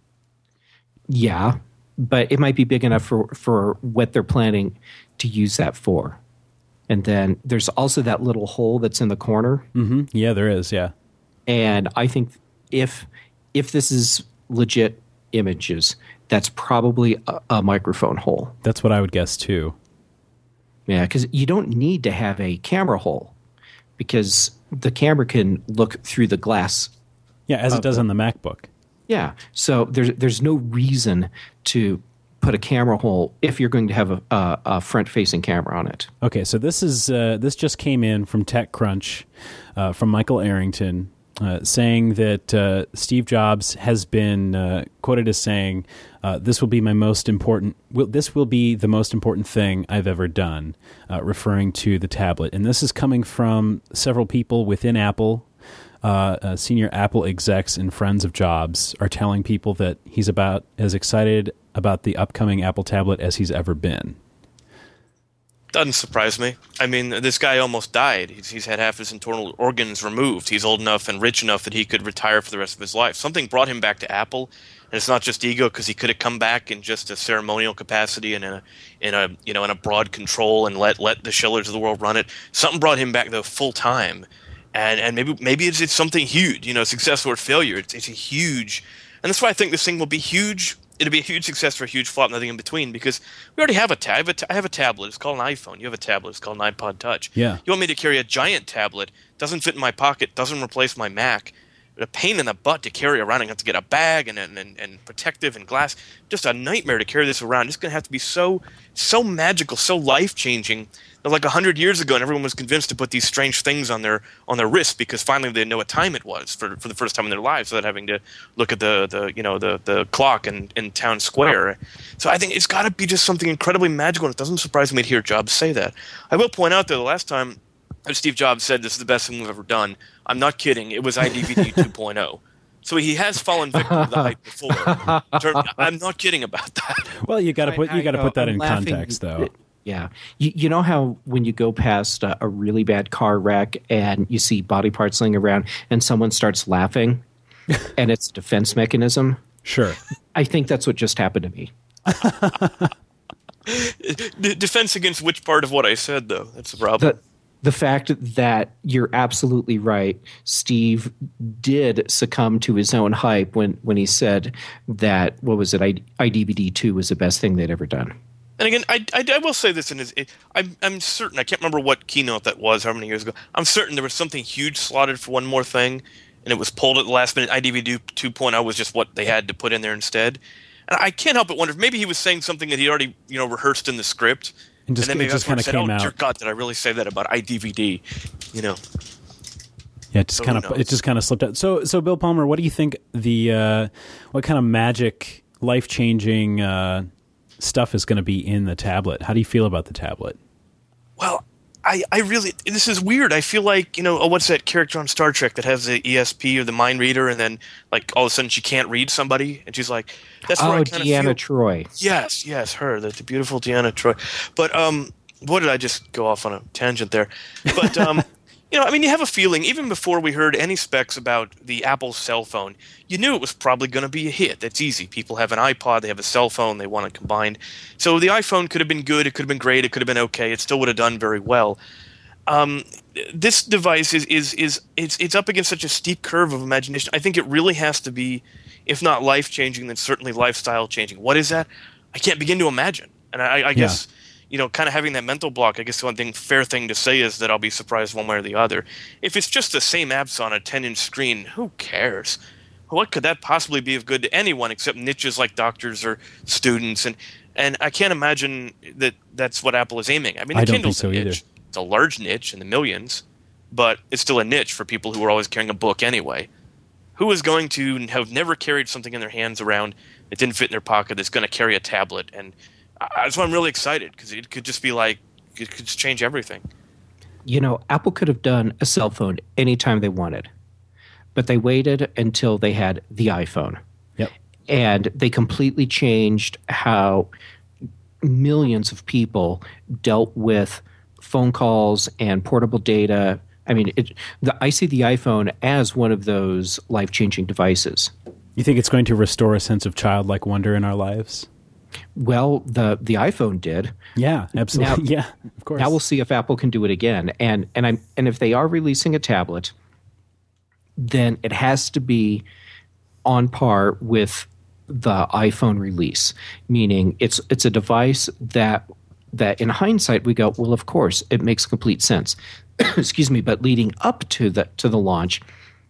Yeah, but it might be big enough for, for what they're planning to use that for. And then there's also that little hole that's in the corner. Mm-hmm. Yeah, there is, yeah. And I think if if this is legit images, that's probably a, a microphone hole. That's what I would guess, too. Yeah, because you don't need to have a camera hole, because the camera can look through the glass. Yeah, as it does on the MacBook. Yeah, so there's there's no reason to put a camera hole if you're going to have a, a, a front-facing camera on it. Okay, so this is uh, this just came in from TechCrunch uh, from Michael Arrington, uh, saying that uh, Steve Jobs has been uh, quoted as saying, uh, "This will be my most important. Will, this will be the most important thing I've ever done," uh, referring to the tablet. And this is coming from several people within Apple. Uh, uh, senior Apple execs and friends of Jobs are telling people that he's about as excited about the upcoming Apple tablet as he's ever been. Doesn't surprise me. I mean, this guy almost died. He's, he's had half his internal organs removed. He's old enough and rich enough that he could retire for the rest of his life. Something brought him back to Apple, and it's not just ego, because he could have come back in just a ceremonial capacity and in a, in a you know in a broad control and let let the Schillers of the world run it. Something brought him back though full time. And and maybe maybe it's, it's something huge, you know, success or failure. It's, it's a huge, and that's why I think this thing will be huge. It'll be a huge success or a huge flop, nothing in between, because we already have a tab. I have a, ta- I have a tablet. It's called an iPhone. You have a tablet. It's called an iPod Touch. Yeah. You want me to carry a giant tablet? Doesn't fit in my pocket. Doesn't replace my Mac. A pain in the butt to carry around. I have to get a bag and and, and and protective and glass. Just a nightmare to carry this around. It's going to have to be so so magical, so life changing. Like a hundred years ago, and everyone was convinced to put these strange things on their on their wrists because finally they know what time it was for for the first time in their lives, without having to look at the, the you know the, the clock in, in town square. So I think it's got to be just something incredibly magical, and it doesn't surprise me to hear Jobs say that. I will point out though, the last time Steve Jobs said this is the best thing we've ever done, I'm not kidding. It was iDVD two point oh. So he has fallen victim to the hype before. I'm not kidding about that. Well, you got to put you got to put that I'm in laughing. context, though. Yeah. You, you know how when you go past a, a really bad car wreck and you see body parts laying around and someone starts laughing and it's a defense mechanism? Sure. I think that's what just happened to me. D- defense against which part of what I said, though? That's the problem. The, the fact that you're absolutely right. Steve did succumb to his own hype when, when he said that, what was it, I, iDVD two was the best thing they'd ever done. And again, I, I, I will say this, and I'm, I'm certain, I can't remember what keynote that was, how many years ago. I'm certain there was something huge slotted for one more thing, and it was pulled at the last minute. iDVD two point oh was just what they had to put in there instead. And I can't help but wonder if maybe he was saying something that he already, you know, rehearsed in the script. And, just, and then maybe it just kind of said, came oh, out. Dear God, did I really say that about iDVD? You know. Yeah, it just So kind who of knows? it just kind of slipped out. So, so Bill Palmer, what do you think the uh, what kind of magic, life changing uh, stuff is going to be in the tablet? How do you feel about the tablet? Well, I, I really – this is weird. I feel like, you know, oh, what's that character on Star Trek that has the E S P or the mind reader, and then, like, all of a sudden she can't read somebody? And she's like – that's where Oh, I kind of Deanna feel – Troy. Yes, yes, her, the, the beautiful Deanna Troy. But um, what did I just go off on a tangent there? But um, you know, I mean, you have a feeling, even before we heard any specs about the Apple cell phone, you knew it was probably going to be a hit. That's easy. People have an iPod, they have a cell phone, they want it combined. So the iPhone could have been good, it could have been great, it could have been okay, it still would have done very well. Um, this device is, is, is it's, it's up against such a steep curve of imagination. I think it really has to be, if not life-changing, then certainly lifestyle-changing. What is that? I can't begin to imagine. And I, I Yeah. guess... you know, kind of having that mental block, I guess the one thing, fair thing to say is that I'll be surprised one way or the other. If it's just the same apps on a ten-inch screen, who cares? What could that possibly be of good to anyone except niches like doctors or students? And and I can't imagine that that's what Apple is aiming. I mean, the I don't Kindle's think so a niche. either. It's a large niche in the millions, but it's still a niche for people who are always carrying a book anyway. Who is going to have never carried something in their hands around that didn't fit in their pocket that's going to carry a tablet? And that's why I'm really excited, because it could just be like, it could just change everything. You know, Apple could have done a cell phone anytime they wanted, but they waited until they had the iPhone. Yep. And they completely changed how millions of people dealt with phone calls and portable data. I mean, it, the, I see the iPhone as one of those life-changing devices. You think it's going to restore a sense of childlike wonder in our lives? Well, the the iPhone did. Yeah, absolutely. Now- yeah, of course. Now we'll see if Apple can do it again. And and I'm and if they are releasing a tablet, then it has to be on par with the iPhone release. Meaning it's it's a device that that in hindsight we go, well, of course, it makes complete sense. Excuse me, but leading up to the to the launch,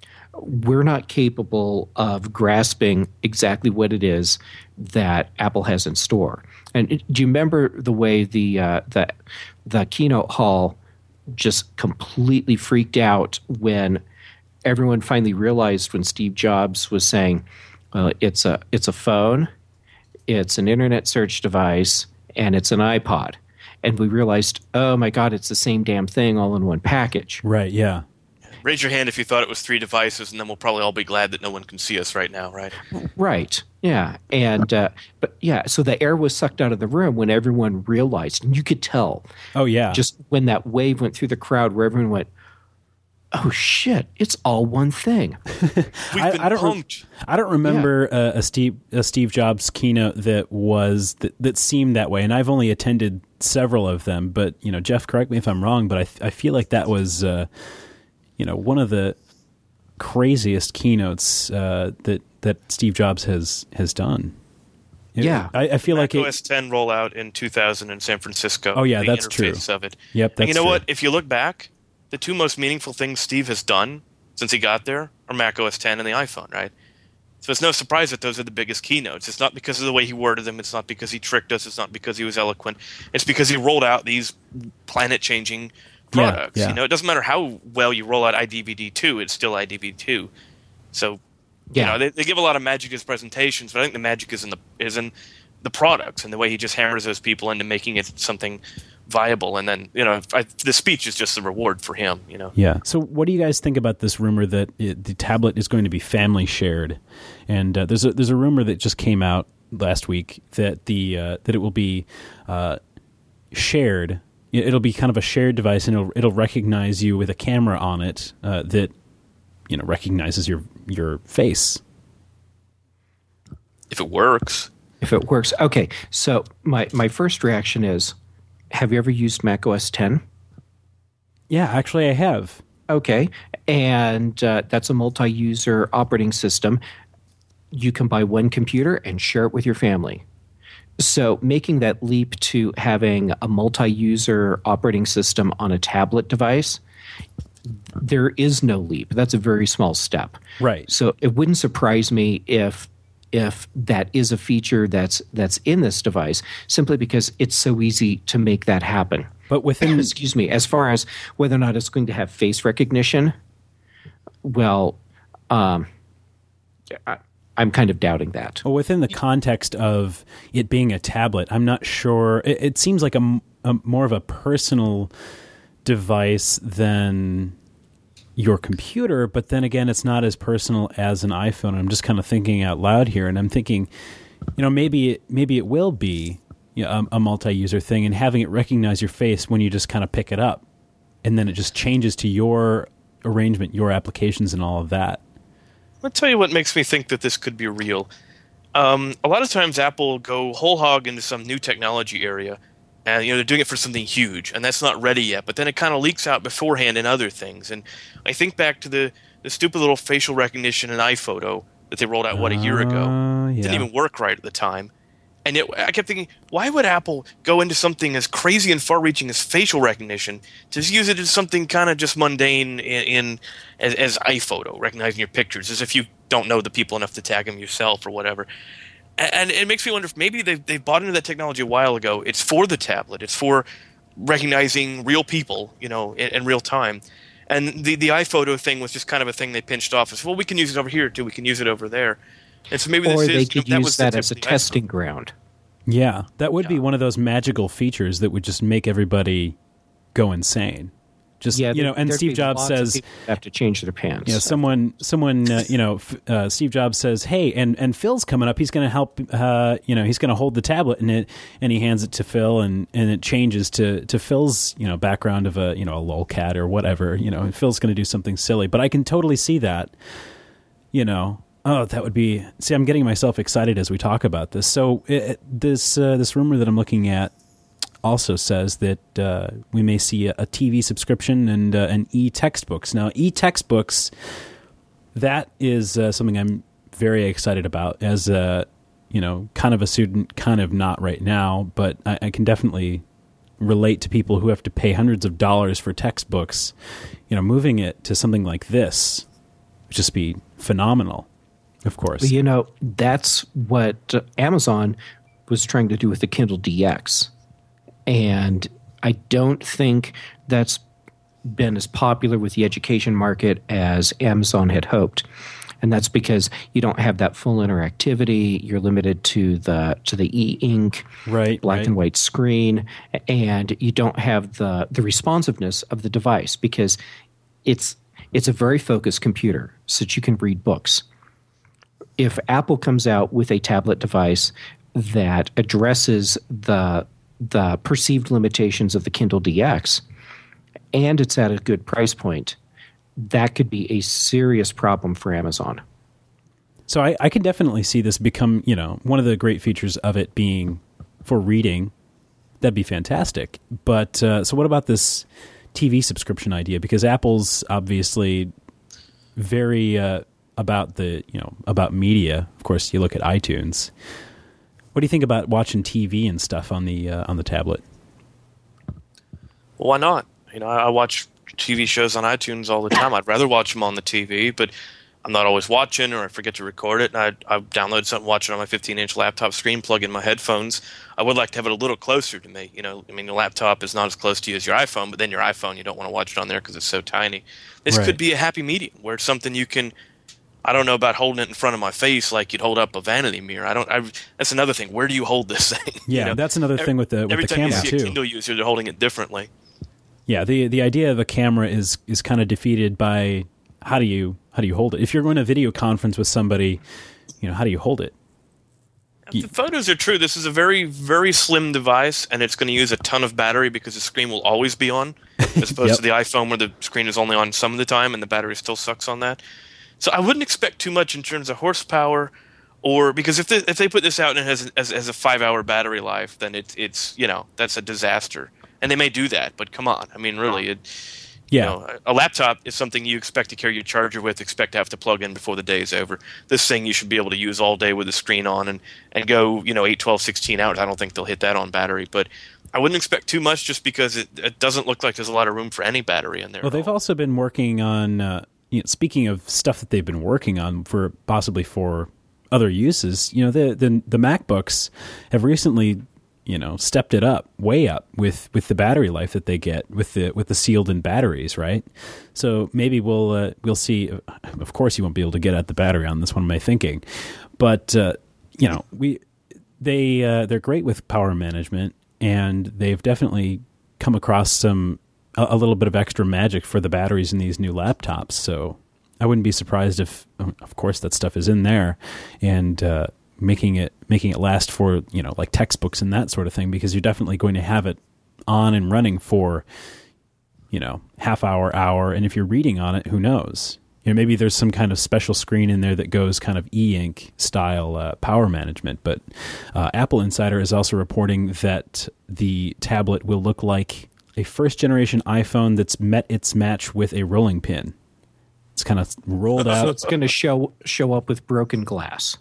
we're not capable of grasping exactly what it is that Apple has in store. And it, do you remember the way the uh, the the keynote hall just completely freaked out when everyone finally realized when Steve Jobs was saying, "Well, it's a it's a phone, it's an internet search device, and it's an iPod," and we realized, oh my God, it's the same damn thing all in one package. Right, yeah. Raise your hand if you thought it was three devices, and then we'll probably all be glad that no one can see us right now, right? Right. Yeah. And uh, but yeah, so the air was sucked out of the room when everyone realized, and you could tell Oh, yeah. just when that wave went through the crowd where everyone went, "Oh shit, it's all one thing." We've I, been I don't. re- punked. I don't remember uh, a Steve a Steve Jobs keynote that was that, that seemed that way, and I've only attended several of them. But you know, Jeff, correct me if I'm wrong, but I I feel like that was uh, you know one of the craziest keynotes uh, that that Steve Jobs has has done. You know, Yeah. I, I feel like Mac it, O S ten rollout in two thousand in San Francisco. Oh, yeah, the that's true. interface Of it. Yep, And that's you know true. what? If you look back, the two most meaningful things Steve has done since he got there are Mac O S ten and the iPhone, right? So it's no surprise that those are the biggest keynotes. It's not because of the way he worded them. It's not because he tricked us. It's not because he was eloquent. It's because he rolled out these planet-changing Yeah, products. yeah. You know, it doesn't matter how well you roll out I D V D two, it's still I D V D two. So, Yeah. you know, they, they give a lot of magic to his presentations, but I think the magic is in the is in the products and the way he just hammers those people into making it something viable. And then, you know, I, the speech is just the reward for him, you know. Yeah. So, what do you guys think about this rumor that it, the tablet is going to be family shared? And uh, there's a there's a rumor that just came out last week that the uh, that it will be uh, shared. It'll be kind of a shared device, and it'll it'll recognize you with a camera on it uh, that you know recognizes your your face. If it works. If it works. Okay. So my, my first reaction is, have you ever used Mac O S ten? Yeah, actually, I have. Okay. And uh, that's a multi-user operating system. You can buy one computer and share it with your family. So making that leap to having a multi-user operating system on a tablet device, there is no leap. That's a very small step. Right. So it wouldn't surprise me if if that is a feature that's that's in this device, simply because it's so easy to make that happen. But within Excuse me, as far as whether or not it's going to have face recognition, well, um, I, I'm kind of doubting that. well, within the context of it being a tablet, I'm not sure. It, it seems like a, a more of a personal device than your computer, but then again, it's not as personal as an iPhone. I'm just kind of thinking out loud here, and I'm thinking, you know, maybe it, maybe it will be you know, a, a multi-user thing, and having it recognize your face when you just kind of pick it up and then it just changes to your arrangement, your applications, and all of that. I'll tell you what makes me think that this could be real. Um, a lot of times Apple go whole hog into some new technology area, and you know they're doing it for something huge, and that's not ready yet. But then it kind of leaks out beforehand in other things. And I think back to the, the stupid little facial recognition in iPhoto that they rolled out, what, a year ago. Uh, yeah. Didn't even work right at the time. And it, I kept thinking, why would Apple go into something as crazy and far-reaching as facial recognition to just use it as something kind of just mundane in, in as, as iPhoto, recognizing your pictures, as if you don't know the people enough to tag them yourself or whatever. And, and it makes me wonder if maybe they've, they've bought into that technology a while ago. It's for the tablet. It's for recognizing real people, you know, in, in real time. And the, the iPhoto thing was just kind of a thing they pinched off as, well, we can use it over here too. We can use it over there. And so maybe or this they is, could that use was that the as a tip of the testing iPhone. ground. Yeah, that would be Yeah. one of those magical features that would just make everybody go insane. Just Yeah, you know, and there'd Steve be Jobs lots of says, people who have to change their pants. you know, someone, someone, uh, you know, f- uh, Steve Jobs says, "Hey, and, and Phil's coming up. He's going to help. Uh, you know, he's going to hold the tablet, and it, and he hands it to Phil, and, and it changes to, to Phil's, you know, background of a, you know, a lolcat or whatever. You know, and Phil's going to do something silly. But I can totally see that. You know, oh, that would be. See, I'm getting myself excited as we talk about this. So it, this uh, this rumor that I'm looking at also says that uh, we may see a, a T V subscription and uh, an e-textbooks. Now, e-textbooks, that is uh, something I'm very excited about as a, you know, kind of a student, kind of not right now, but I, I can definitely relate to people who have to pay hundreds of dollars for textbooks. You know, moving it to something like this would just be phenomenal, of course. Well, you know, that's what uh, Amazon was trying to do with the Kindle D X. And I don't think that's been as popular with the education market as Amazon had hoped. And that's because you don't have that full interactivity. You're limited to the to the e-ink, right, black right. and white screen, and you don't have the the responsiveness of the device because it's it's a very focused computer so that you can read books. If Apple comes out with a tablet device that addresses the the perceived limitations of the Kindle D X, and it's at a good price point, that could be a serious problem for Amazon. So I, I can definitely see this become, you know, one of the great features of it being for reading. That'd be fantastic. But uh, so what about this T V subscription idea? Because Apple's obviously very uh, about the, you know, about media. Of course, you look at iTunes. What do you think about watching T V and stuff on the uh, on the tablet? Well, why not? You know, I, I watch T V shows on iTunes all the time. I'd rather watch them on the T V, but I'm not always watching, or I forget to record it, and I, I download something, watch it on my fifteen-inch laptop screen, plug in my headphones. I would like to have it a little closer to me. You know, I mean, the laptop is not as close to you as your iPhone, but then your iPhone, you don't want to watch it on there because it's so tiny. This Right. could be a happy medium where it's something you can. I don't know about holding it in front of my face like you'd hold up a vanity mirror. I don't. I, that's another thing. Where do you hold this thing? Yeah, you know? that's another thing with the with Every the time camera you see too. a Kindle user, they're holding it differently. Yeah, the the idea of a camera is is kind of defeated by how do you how do you hold it? If you're going to video conference with somebody, you know, how do you hold it? If the photos are true, this is a very, very slim device, and it's going to use a ton of battery because the screen will always be on, as opposed Yep. to the iPhone where the screen is only on some of the time and the battery still sucks on that. So I wouldn't expect too much in terms of horsepower, or because if they, if they put this out and it has as, as a five-hour battery life, then it's it's you know that's a disaster. And they may do that, but come on, I mean, really, it, Yeah. you know, a laptop is something you expect to carry your charger with, expect to have to plug in before the day is over. This thing you should be able to use all day with the screen on and, and go, you know, eight, twelve, sixteen hours. I don't think they'll hit that on battery, but I wouldn't expect too much just because it, it doesn't look like there's a lot of room for any battery in there. Well, at they've all. also been working on, uh, you know, speaking of stuff that they've been working on for possibly for other uses, you know, the, the, the MacBooks have recently, you know, stepped it up, way up with, with the battery life that they get with the with the sealed-in batteries, right? So maybe we'll uh, we'll see. Of course, you won't be able to get at the battery on this one, am I thinking? But uh, you know, we they uh, they're great with power management, and they've definitely come across some a, a little bit of extra magic for the batteries in these new laptops. So I wouldn't be surprised if, of course, that stuff is in there, and uh, making it making it last for, you know, like textbooks and that sort of thing, because you're definitely going to have it on and running for you know, half hour, hour. And if you're reading on it, who knows? You know, maybe there's some kind of special screen in there that goes kind of e-ink style uh, power management. But uh, Apple Insider is also reporting that the tablet will look like a first-generation iPhone that's met its match with a rolling pin. It's kind of rolled out. So it's going to show show up with broken glass.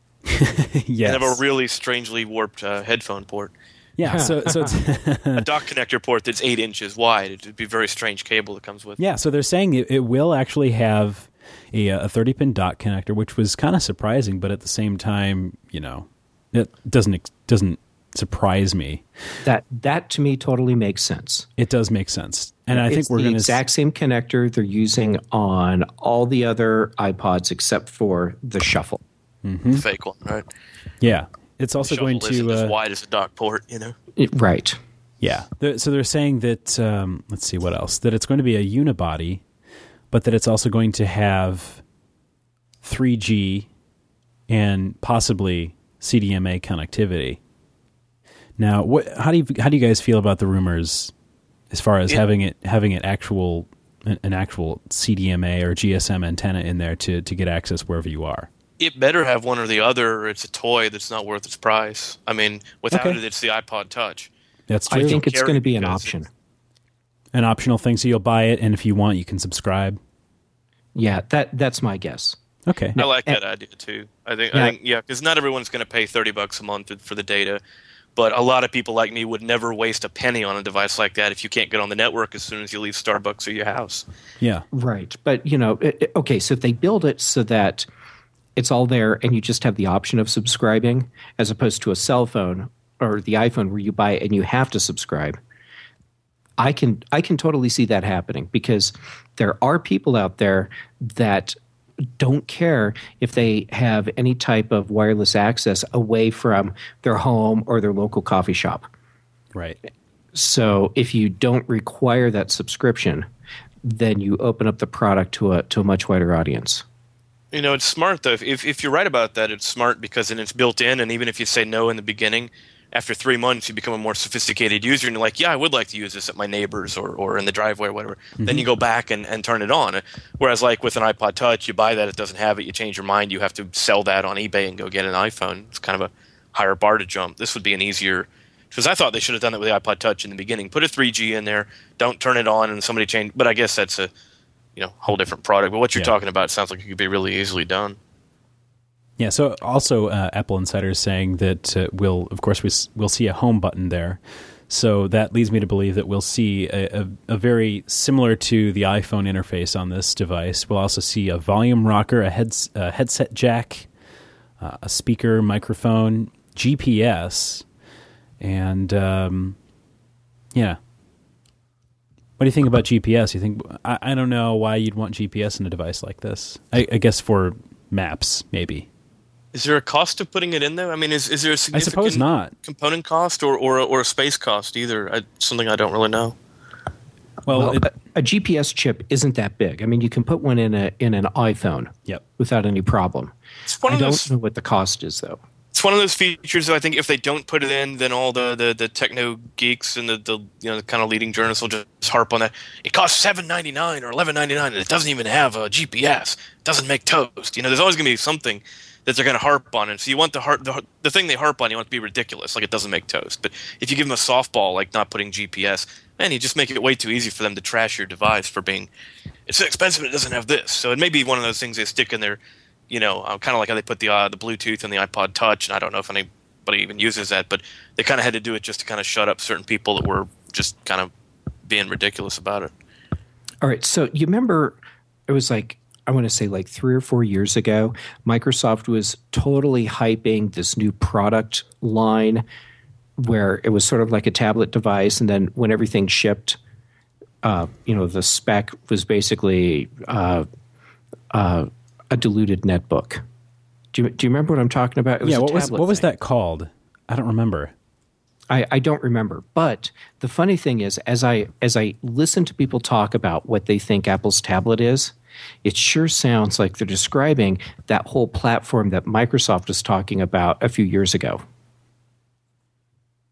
Yes. And have a really strangely warped uh, headphone port. Yeah, so so it's A dock connector port that's eight inches wide. It'd be a very strange cable that comes with. yeah, so they're saying it, it will actually have a a thirty-pin dock connector, which was kind of surprising, but at the same time, you know, it doesn't doesn't surprise me. That that to me totally makes sense. It does make sense, and I think It's we're the going to exact same connector they're using on all the other iPods except for the Shuffle. The fake one, right? yeah. It's also The going Shuffle isn't to as uh, wide as a dock port, you know. It- right. yeah. They're, so they're saying that um, let's see what else that it's going to be a unibody, but that it's also going to have three G and possibly C D M A connectivity. Now, what? How do you how do you guys feel about the rumors as far as It- having it having an actual an, an actual C D M A or G S M antenna in there to to get access wherever you are? It better have one or the other, or it's a toy that's not worth its price. I mean, without Okay. it, it's the iPod Touch. That's true. I think it's carry going to be an because option. An optional thing, so you'll buy it, and if you want, you can subscribe. Yeah, that that's my guess. Okay. I like and- that idea too. I think, Yeah. I think, yeah, because not everyone's going to pay thirty bucks a month for the data, but a lot of people like me would never waste a penny on a device like that if you can't get on the network as soon as you leave Starbucks or your house. Yeah. Right. But, you know, it, it- okay, so if they build it so that it's all there and you just have the option of subscribing as opposed to a cell phone or the iPhone where you buy it and you have to subscribe, I can I can totally see that happening because there are people out there that don't care if they have any type of wireless access away from their home or their local coffee shop. Right. So if you don't require that subscription, then you open up the product to a to a much wider audience. You know, it's smart though. If if you're right about that, it's smart because then it's built in, and even if you say no in the beginning, after three months you become a more sophisticated user, and you're like, yeah, I would like to use this at my neighbor's or, or in the driveway or whatever. Mm-hmm. Then you go back and, and turn it on. Whereas like with an iPod Touch, you buy that, it doesn't have it, you change your mind, you have to sell that on eBay and go get an iPhone. It's kind of a higher bar to jump. This would be an easier, because I thought they should have done that with the iPod Touch in the beginning. Put a three G in there, don't turn it on, and somebody change. But I guess that's a you know whole different product. But what you're Yeah. talking about sounds like it could be really easily done. Yeah. So also, uh, Apple Insider is saying that uh, we'll, of course, we, s- we'll see a home button there. So that leads me to believe that we'll see a, a, a very similar to the iPhone interface on this device. We'll also see a volume rocker, a, heads, a headset jack, uh, a speaker, microphone, G P S, and um, yeah. What do you think about G P S? You think I, I don't know why you'd want G P S in a device like this. I, I guess for maps, maybe. Is there a cost to putting it in there? I mean, is is there a I significant suppose not. component cost or or, or a space cost either? I, something I don't really know. Well, Well, it, a, a G P S chip isn't that big. I mean, you can put one in a in an iPhone yep. without any problem. It's one I of don't those. know what the cost is, though. It's one of those features that I think if they don't put it in, then all the, the, the techno geeks and the, the you know the kind of leading journalists will just harp on that. It costs seven ninety nine or eleven ninety nine, and it doesn't even have a G P S. It doesn't make toast. You know, there's always going to be something that they're going to harp on, and so you want the, harp, the the thing they harp on, you want it to be ridiculous, like it doesn't make toast. But if you give them a softball, like not putting G P S, man, you just make it way too easy for them to trash your device for being it's so expensive. It doesn't have this, so it may be one of those things they stick in there. You know, uh, kind of like how they put the uh, the Bluetooth in the iPod Touch, and I don't know if anybody even uses that, but they kind of had to do it just to kind of shut up certain people that were just kind of being ridiculous about it. All right. So you remember it was like, I want to say like three or four years ago, Microsoft was totally hyping this new product line where it was sort of like a tablet device. And then when everything shipped, uh, you know, the spec was basically uh, uh, a diluted netbook. Do you, do you remember what I'm talking about? It was Yeah. a What was tablet what was thing. that called? I don't remember. I, I don't remember. But the funny thing is, as I as I listen to people talk about what they think Apple's tablet is, it sure sounds like they're describing that whole platform that Microsoft was talking about a few years ago.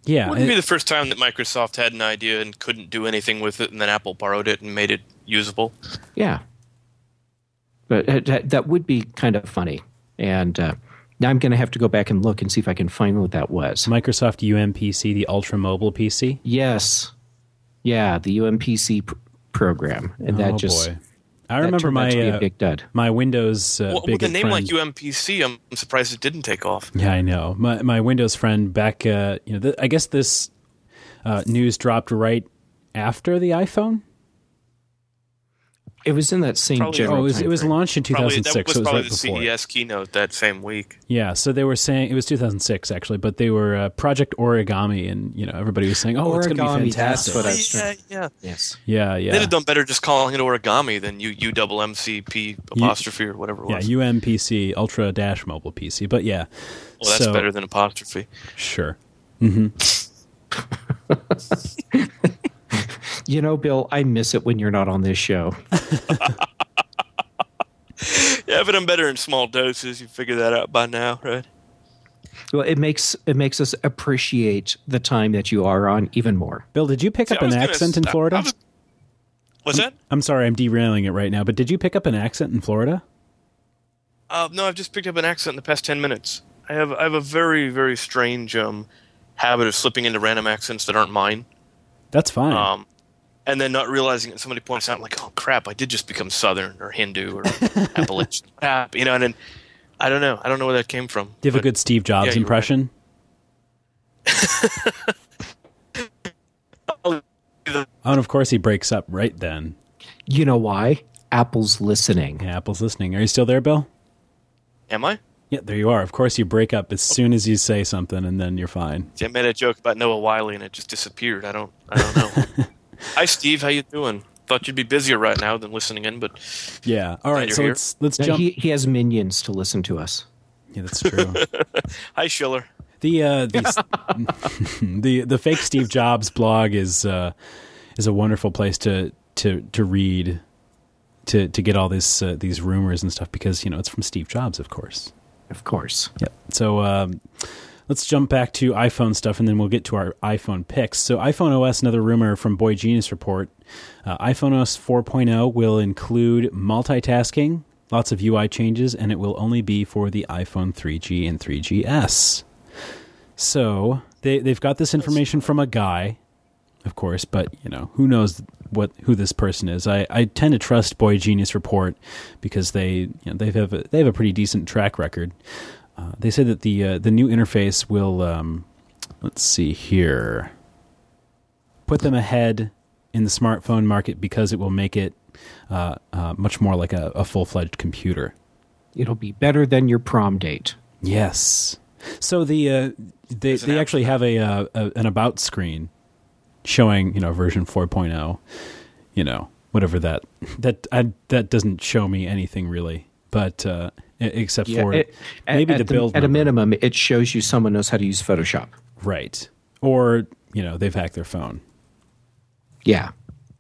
Yeah, Wouldn't it, be the first time that Microsoft had an idea and couldn't do anything with it, and then Apple borrowed it and made it usable. Yeah. But uh, that, that would be kind of funny. And uh, now I'm going to have to go back and look and see if I can find what that was. Microsoft U M P C, the Ultra Mobile P C. Yes. Yeah, the U M P C pr- program. And that oh just... boy. I remember my uh, uh, big dud. my Windows uh, Well, big with a name friend. like U M P C, I'm surprised it didn't take off. Yeah, I know. My my Windows friend back. Uh, you know, th- I guess this uh, news dropped right after the iPhone. It was in that same Probably- general Oh, it was, time it was frame. launched in Probably, two thousand that six. was So it was probably right the before. C E S keynote that same week. Yeah, so they were saying it was two thousand six actually, but they were uh, Project Origami, and you know everybody was saying, "Oh, it's going to be Origami, fantastic." that's what I Oh, was yeah, trying- yeah. Yes. yeah, yeah, They'd have done better just calling it origami than U U double M C P apostrophe or whatever it yeah. was. U M P C Ultra Dash Mobile P C, but yeah, well, that's so, better than apostrophe. Sure. hmm You know, Bill, I miss it when you're not on this show. Yeah, but I'm better in small doses. You figure that out by now, right? Well, it makes it makes us appreciate the time that you are on even more. Bill, did you pick See, up I an was gonna accent in st- Florida? I was- What's that? I'm sorry, I'm derailing it right now, but did you pick up an accent in Florida? Uh, no, I've just picked up an accent in the past ten minutes. I have I have a very, very strange um, habit of slipping into random accents that aren't mine. That's fine. Um, and then not realizing it, somebody points out, like, oh, crap, I did just become Southern or Hindu or Appalachian. Crap, you know, and then, I don't know. I don't know where that came from. Do you have a but- good Steve Jobs yeah, you're impression? right. Oh, and of course he breaks up right then. You know why? Apple's listening. Yeah, Apple's listening. Are you still there, Bill? Am I? Yeah, there you are. Of course you break up as soon as you say something, and then you're fine. See, I made a joke about Noah Wiley, and it just disappeared. I don't I don't know. Hi, Steve. How you doing? Thought you'd be busier right now than listening in, but Yeah. All right, you're so here. let's let's Now, jump. he, he has minions to listen to us. Yeah, that's true. hi, Schiller. The uh, the, the the fake Steve Jobs blog is uh, is a wonderful place to to to read to to get all this uh, these rumors and stuff because you know it's from Steve Jobs, of course. Of course. Yep. So um, let's jump back to iPhone stuff, and then we'll get to our iPhone picks. So iPhone O S, another rumor from Boy Genius Report. Uh, iPhone O S four point oh will include multitasking, lots of U I changes, and it will only be for the iPhone three G and three G S. So they they've got this information from a guy, of course, but you know who knows what who this person is. I, I tend to trust Boy Genius Report because they you know they have a, they have a pretty decent track record. Uh, they said that the uh, the new interface will um, let's see here put them ahead in the smartphone market because it will make it uh, uh, much more like a, a full fledged computer. It'll be better than your prom date. Yes. So the uh, they There's an they app actually for have a, uh, a an about screen showing you know version four point oh, you know whatever that that I, that doesn't show me anything really, but uh, except for it- maybe at, the at build At a number. minimum, it shows you someone knows how to use Photoshop. Right, or you know they've hacked their phone. Yeah.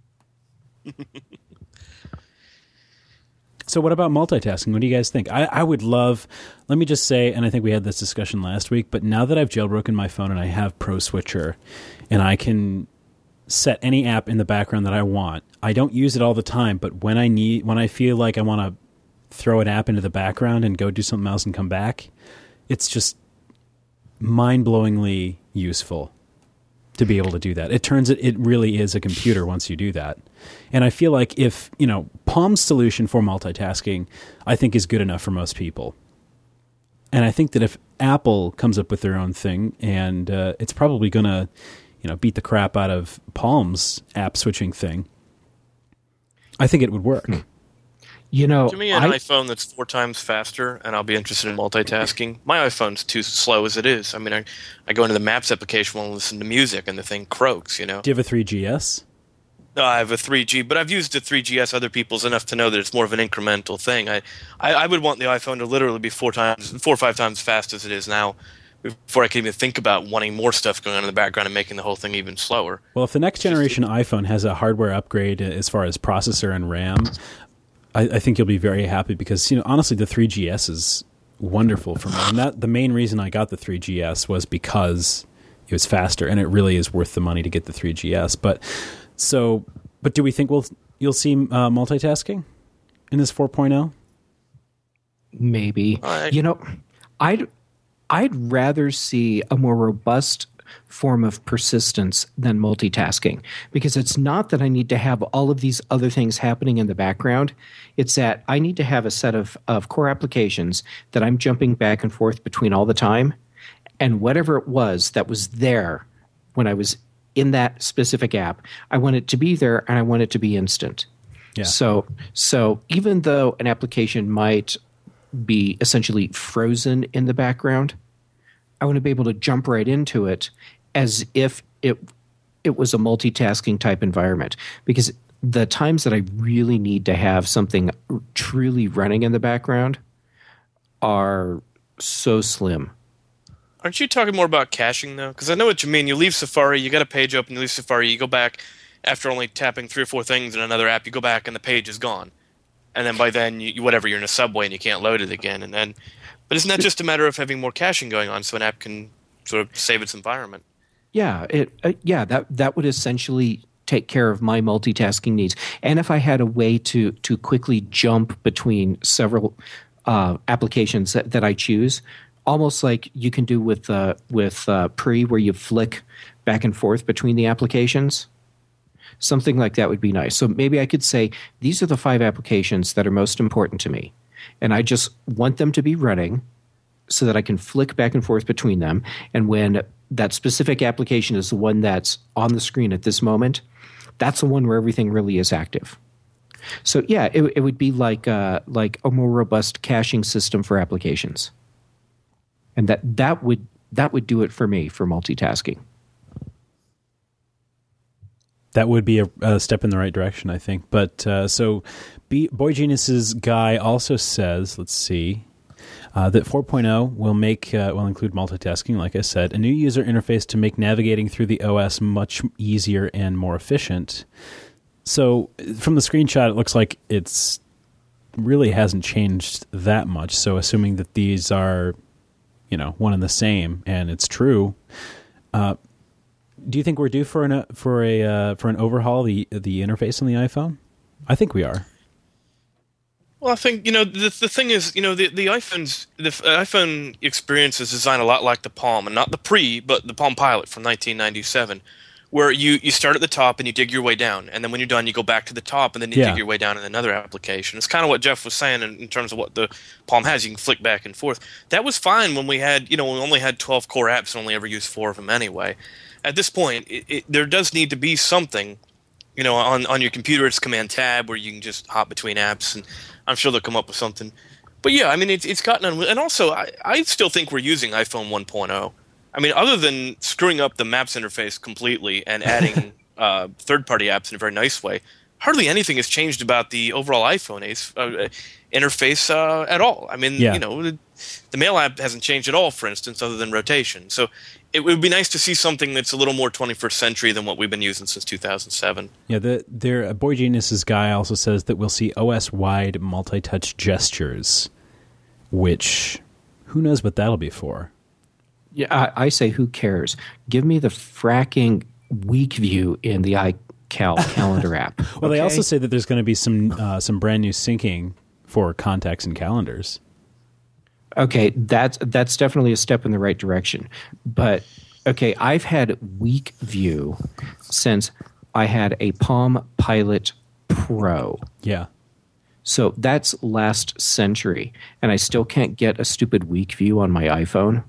So what about multitasking? What do you guys think? I, I would love, let me just say, and I think we had this discussion last week, but now that I've jailbroken my phone and I have Pro Switcher and I can set any app in the background that I want, I don't use it all the time, but when I need, when I feel like I want to throw an app into the background and go do something else and come back, it's just mind-blowingly useful to be able to do that. It turns it, it really is a computer once you do that. And I feel like if, you know, Palm's solution for multitasking, I think is good enough for most people. And I think that if Apple comes up with their own thing, and uh, it's probably going to, you know, beat the crap out of Palm's app switching thing, I think it would work. Hmm. You know, Give me an I, iPhone that's four times faster, and I'll be interested in multitasking. My iPhone's too slow as it is. I mean, I, I go into the Maps application and listen to music, and the thing croaks, you know? Do you have a three G S? No, I have a three G, but I've used the three G S other people's enough to know that it's more of an incremental thing. I, I, I would want the iPhone to literally be four times, four or five times fast as it is now, before I can even think about wanting more stuff going on in the background and making the whole thing even slower. Well, if the next generation iPhone has a hardware upgrade as far as processor and RAM, I, I think you'll be very happy because, you know, honestly, the three G S is wonderful for me. And that the main reason I got the three G S was because it was faster, and it really is worth the money to get the three G S. But so, but do we think we'll you'll see uh, multitasking in this four point oh? Maybe. Right. You know, I'd I'd rather see a more robust form of persistence than multitasking, because it's not that I need to have all of these other things happening in the background. It's that I need to have a set of, of core applications that I'm jumping back and forth between all the time, and whatever it was that was there when I was in that specific app, I want it to be there and I want it to be instant. Yeah. So so even though an application might be essentially frozen in the background, I want to be able to jump right into it as if it it was a multitasking type environment. Because the times that I really need to have something truly running in the background are so slim. Aren't you talking more about caching, though? Because I know what you mean. You leave Safari, you got a page open, you leave Safari, you go back after only tapping three or four things in another app, you go back and the page is gone. And then by then, you, whatever, you're in a subway and you can't load it again. And then, but isn't that just a matter of having more caching going on so an app can sort of save its environment? Yeah, it uh, yeah that that would essentially take care of my multitasking needs. And if I had a way to to quickly jump between several uh, applications that, that I choose, almost like you can do with uh, with uh, Pre, where you flick back and forth between the applications. Something like that would be nice. So maybe I could say, these are the five applications that are most important to me, and I just want them to be running so that I can flick back and forth between them. And when that specific application is the one that's on the screen at this moment, that's the one where everything really is active. So yeah, it, it would be like uh, like a more robust caching system for applications, and that that would that would do it for me for multitasking. That would be a, a step in the right direction, I think. But uh, so, B- Boy Genius's guy also says, let's see, uh, that four point oh will make uh, will include multitasking. Like I said, a new user interface to make navigating through the O S much easier and more efficient. So, from the screenshot, it looks like it's really hasn't changed that much. So, assuming that these are, you know, one and the same, and it's true. Uh, Do you think we're due for an uh, for a uh, for an overhaul the the interface on the iPhone? I think we are. Well, I think you know the the thing is you know the the iPhone's the iPhone experience is designed a lot like the Palm, and not the Pre, but the Palm Pilot from nineteen ninety-seven, where you, you start at the top and you dig your way down, and then when you're done, you go back to the top, and then you yeah. dig your way down in another application. It's kind of what Jeff was saying in, in terms of what the Palm has. You can flick back and forth. That was fine when we had you know when we only had twelve core apps and only ever used four of them anyway. At this point, it, it, there does need to be something, you know, on, on your computer. It's Command Tab where you can just hop between apps, and I'm sure they'll come up with something. But yeah, I mean, it, it's gotten, un- and also, I, I still think we're using iPhone one point oh. I mean, other than screwing up the Maps interface completely and adding uh, third-party apps in a very nice way, hardly anything has changed about the overall iPhone uh, interface uh, at all. I mean, yeah. you know, the, the Mail app hasn't changed at all, for instance, other than rotation. So it would be nice to see something that's a little more twenty-first century than what we've been using since two thousand seven. Yeah, the, their Boy Genius's guy also says that we'll see O S-wide multi-touch gestures, which who knows what that'll be for. Yeah, I, I say, who cares? Give me the fracking weak view in the iCal calendar app. Well, okay? They also say that there's going to be some uh, some brand new syncing for contacts and calendars. Okay, that's that's definitely a step in the right direction. But okay, I've had weak view since I had a Palm Pilot Pro. Yeah. So that's last century, and I still can't get a stupid weak view on my iPhone.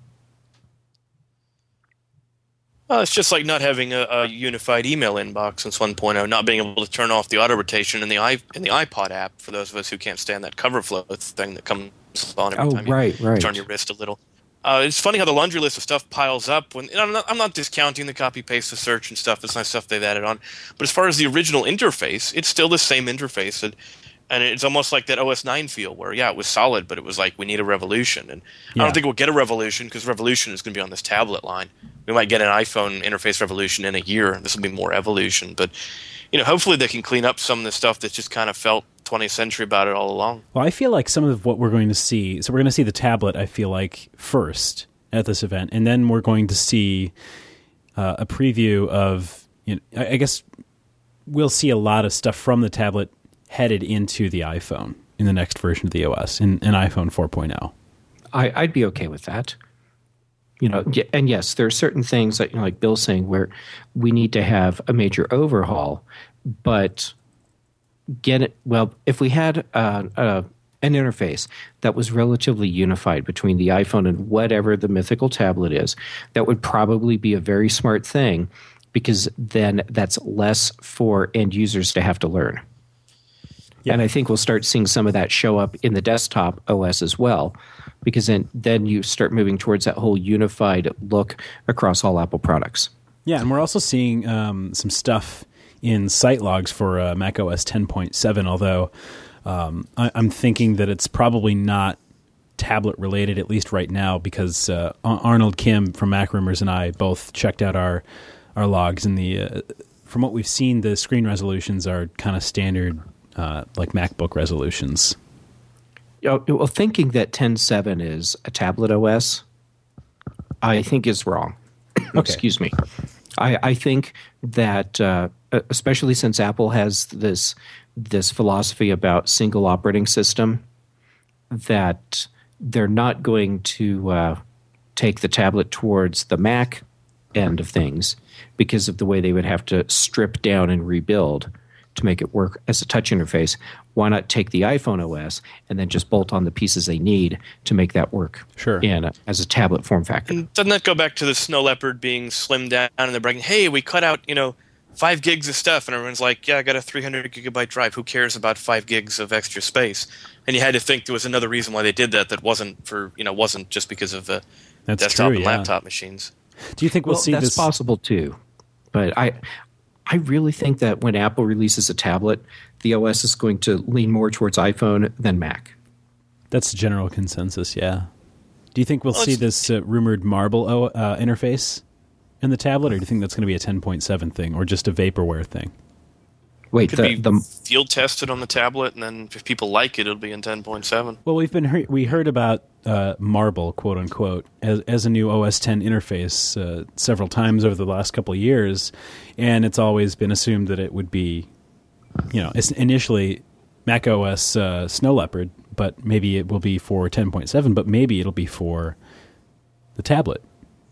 Well, it's just like not having a, a unified email inbox since one point oh, not being able to turn off the auto rotation in the i in the iPod app for those of us who can't stand that cover flow thing that comes on every oh, time you right, right. turn your wrist a little. Uh, it's funny how the laundry list of stuff piles up. When and I'm not, I'm not discounting the copy paste, the search and stuff. It's nice stuff they've added on. But as far as the original interface, it's still the same interface. And, and it's almost like that O S nine feel where, yeah, it was solid, but it was like, we need a revolution. And yeah. I don't think we'll get a revolution because revolution is going to be on this tablet line. We might get an iPhone interface revolution in a year. This will be more evolution. But, you know, hopefully they can clean up some of the stuff that's just kind of felt twentieth century about it all along. Well, I feel like some of what we're going to see, so we're going to see the tablet, I feel like, first at this event, and then we're going to see uh, a preview of, you know, I, I guess we'll see a lot of stuff from the tablet headed into the iPhone in the next version of the O S, in, in iPhone four point oh. I, I'd be okay with that. You know, and yes, there are certain things that, you know, like Bill's saying, where we need to have a major overhaul, but get it. Well, if we had uh, uh, an interface that was relatively unified between the iPhone and whatever the mythical tablet is, that would probably be a very smart thing, because then that's less for end users to have to learn. Yeah. And I think we'll start seeing some of that show up in the desktop O S as well, because then, then you start moving towards that whole unified look across all Apple products. Yeah, and we're also seeing um, some stuff in site logs for uh, macOS ten point seven, although um, I, I'm thinking that it's probably not tablet related, at least right now, because uh, Arnold Kim from Mac Rumors and I both checked out our, our logs, and the uh, from what we've seen, the screen resolutions are kind of standard, uh, like MacBook resolutions. Well, thinking that ten point seven is a tablet O S, I think is wrong. Okay. Excuse me. I, I think that, uh, especially since Apple has this this philosophy about single operating system, that they're not going to uh, take the tablet towards the Mac end of things because of the way they would have to strip down and rebuild to make it work as a touch interface. Why not take the iPhone O S and then just bolt on the pieces they need to make that work sure. in a, as a tablet form factor? And doesn't that go back to the Snow Leopard being slimmed down and they're bragging, hey, we cut out, you know, five gigs of stuff, and everyone's like, yeah, I got a three hundred gigabyte drive. Who cares about five gigs of extra space? And you had to think there was another reason why they did that that wasn't for, you know, wasn't just because of the That's desktop true, and yeah. laptop machines. Do you think we'll, well see that's this? That's possible too. But I I really think that when Apple releases a tablet, the O S is going to lean more towards iPhone than Mac. That's the general consensus, yeah. Do you think we'll well, see this uh, rumored Marble o- uh, interface in the tablet, or do you think that's going to be a ten point seven thing, or just a vaporware thing? Wait, Could the, be the field tested on the tablet, and then if people like it, it'll be in ten point seven. Well, we've been he- we heard about uh, Marble, quote unquote, as as a new O S ten interface uh, several times over the last couple of years, and it's always been assumed that it would be, you know, it's initially macOS uh, Snow Leopard, but maybe it will be for ten point seven, but maybe it'll be for the tablet.